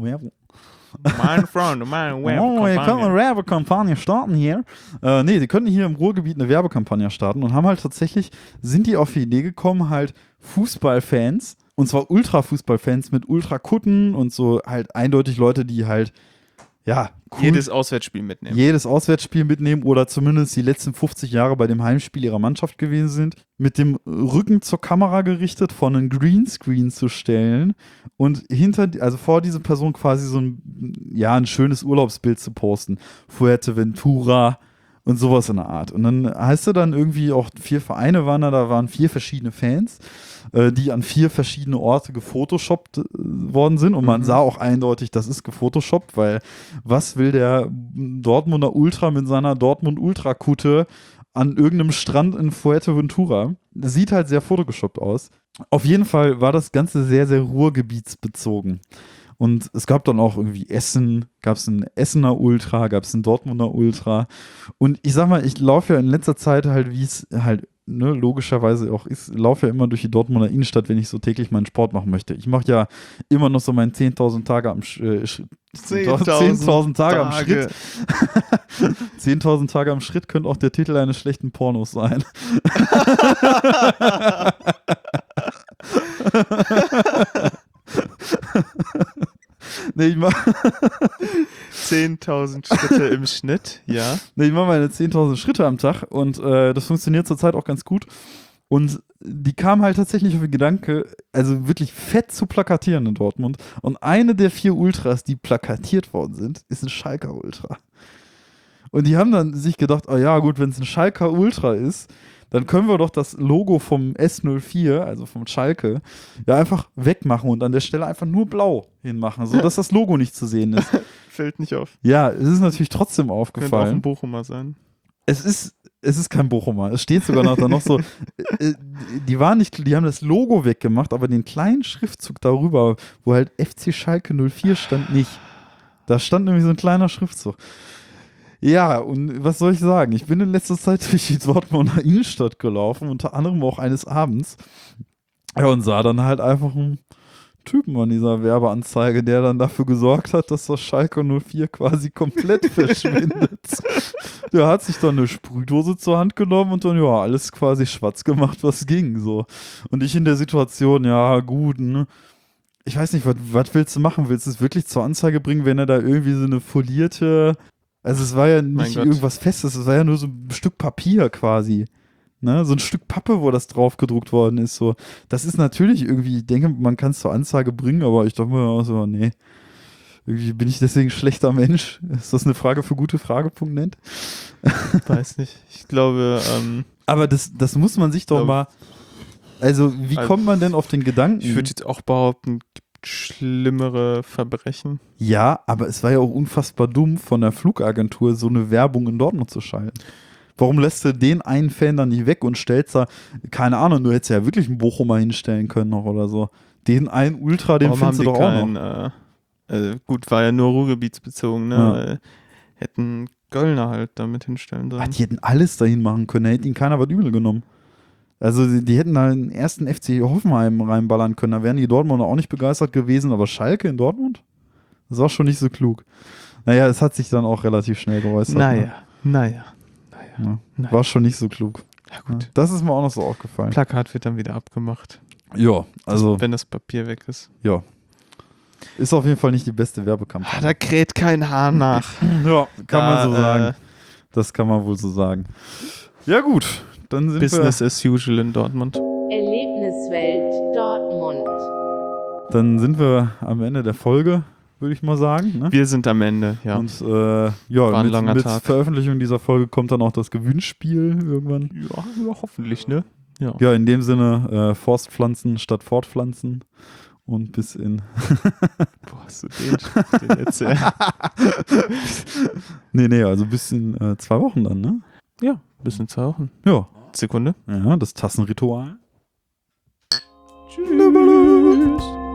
Freund, mein Oh, ihr könnt eine Werbekampagne starten hier. Nee, die könnten hier im Ruhrgebiet eine Werbekampagne starten und haben halt tatsächlich, sind die auf die Idee gekommen, halt Fußballfans, und zwar Ultra-Fußballfans mit Ultrakutten und so halt eindeutig Leute, die halt, ja, cool Jedes Auswärtsspiel mitnehmen. jedes Auswärtsspiel mitnehmen oder zumindest die letzten 50 Jahre bei dem Heimspiel ihrer Mannschaft gewesen sind, mit dem Rücken zur Kamera gerichtet vor einen Greenscreen zu stellen und also vor diese Person quasi so ein schönes Urlaubsbild zu posten. Fuerteventura und sowas in der Art. Und dann heißt du dann irgendwie auch 4 Vereine waren da waren 4 verschiedene Fans, die an 4 verschiedene Orte gefotoshoppt worden sind. Und man sah auch eindeutig, das ist gefotoshoppt, weil was will der Dortmunder Ultra mit seiner Dortmund-Ultra-Kutte an irgendeinem Strand in Fuerteventura. Sieht halt sehr photogeshoppt aus. Auf jeden Fall war das Ganze sehr, sehr ruhrgebietsbezogen. Und es gab dann auch irgendwie Essen, gab es ein Essener Ultra, gab es ein Dortmunder Ultra. Und ich sag mal, ich laufe ja in letzter Zeit halt, wie es halt logischerweise auch ist, laufe ja immer durch die Dortmunder Innenstadt, wenn ich so täglich meinen Sport machen möchte. Ich mache ja immer noch so meinen 10.000 Tage am 10.000 Tage am Schritt. 10.000 Tage am Schritt könnte auch der Titel eines schlechten Pornos sein. Nee, ich mach 10.000 Schritte im Schnitt, ja. Nee, ich mache meine 10.000 Schritte am Tag und das funktioniert zurzeit auch ganz gut. Und die kam halt tatsächlich auf den Gedanke, also wirklich fett zu plakatieren in Dortmund. Und eine der 4 Ultras, die plakatiert worden sind, ist ein Schalker Ultra. Und die haben dann sich gedacht, oh ja, gut, wenn es ein Schalker Ultra ist, dann können wir doch das Logo vom S04, also vom Schalke, ja einfach wegmachen und an der Stelle einfach nur blau hinmachen, sodass das Logo nicht zu sehen ist. Fällt nicht auf. Ja, es ist natürlich trotzdem Könnte auch aufgefallen. ein Bochumer sein. Es ist kein Bochumer. Es steht sogar noch so. Die haben das Logo weggemacht, aber den kleinen Schriftzug darüber, wo halt FC Schalke 04 stand, nicht. Da stand nämlich so ein kleiner Schriftzug. Ja, und was soll ich sagen? Ich bin in letzter Zeit durch die Dortmunder Innenstadt gelaufen, unter anderem auch eines Abends. Ja, und sah dann halt einfach einen Typen an dieser Werbeanzeige, der dann dafür gesorgt hat, dass das Schalke 04 quasi komplett verschwindet. Der hat sich dann eine Sprühdose zur Hand genommen und dann, ja, alles quasi schwarz gemacht, was ging, so. Und ich in der Situation, ja, gut, ne? Ich weiß nicht, was willst du machen? Willst du es wirklich zur Anzeige bringen, wenn er da irgendwie so eine folierte, also es war ja nicht irgendwas Festes, es war ja nur so ein Stück Papier quasi. Ne? So ein Stück Pappe, wo das drauf gedruckt worden ist. So. Das ist natürlich irgendwie, ich denke, man kann es zur Anzeige bringen, aber ich dachte mir auch so, nee. Irgendwie bin ich deswegen ein schlechter Mensch. Ist das eine Frage für gute.Frage.net? Weiß nicht. Ich glaube, aber das muss man sich doch mal. Also, wie kommt man denn auf den Gedanken? Ich würde jetzt auch behaupten, schlimmere Verbrechen. Ja, aber es war ja auch unfassbar dumm, von der Flugagentur so eine Werbung in Dortmund zu schalten. Warum lässt du den einen Fan dann nicht weg und stellst da, keine Ahnung, du hättest ja wirklich einen Bochumer hinstellen können noch oder so. Den einen Ultra, den findest du doch auch noch. Gut, war ja nur ruhrgebietsbezogen, ne? Ja. Hätten Göllner halt damit hinstellen sollen. Die hätten alles dahin machen können, da hätte ihnen keiner was übel genommen. Also die hätten da den ersten FC Hoffenheim reinballern können, da wären die Dortmunder auch nicht begeistert gewesen, aber Schalke in Dortmund? Das war schon nicht so klug. Naja, es hat sich dann auch relativ schnell geäußert. Naja. Ja, war schon nicht so klug. Ja, gut. Ja, das ist mir auch noch so aufgefallen. Plakat wird dann wieder abgemacht. Ja, also. Wenn das Papier weg ist. Ja. Ist auf jeden Fall nicht die beste Werbekampagne. Da kräht kein Hahn nach. Ja, kann man so sagen. Das kann man wohl so sagen. Ja, gut. Dann sind Business as usual in Dortmund. Erlebniswelt Dortmund. Dann sind wir am Ende der Folge, würde ich mal sagen. Ne? Wir sind am Ende, ja. Und War ein langer mit Tag. Veröffentlichung dieser Folge kommt dann auch das Gewinnspiel irgendwann. Ja, hoffentlich, ne? Ja, in dem Sinne Forstpflanzen statt Fortpflanzen. Und bis in. Wo hast du den erzählt? Nee, also bis in 2 Wochen dann, ne? Ja, bis in 2 Wochen. Ja. Sekunde. Ja, das Tassenritual. Tschüss.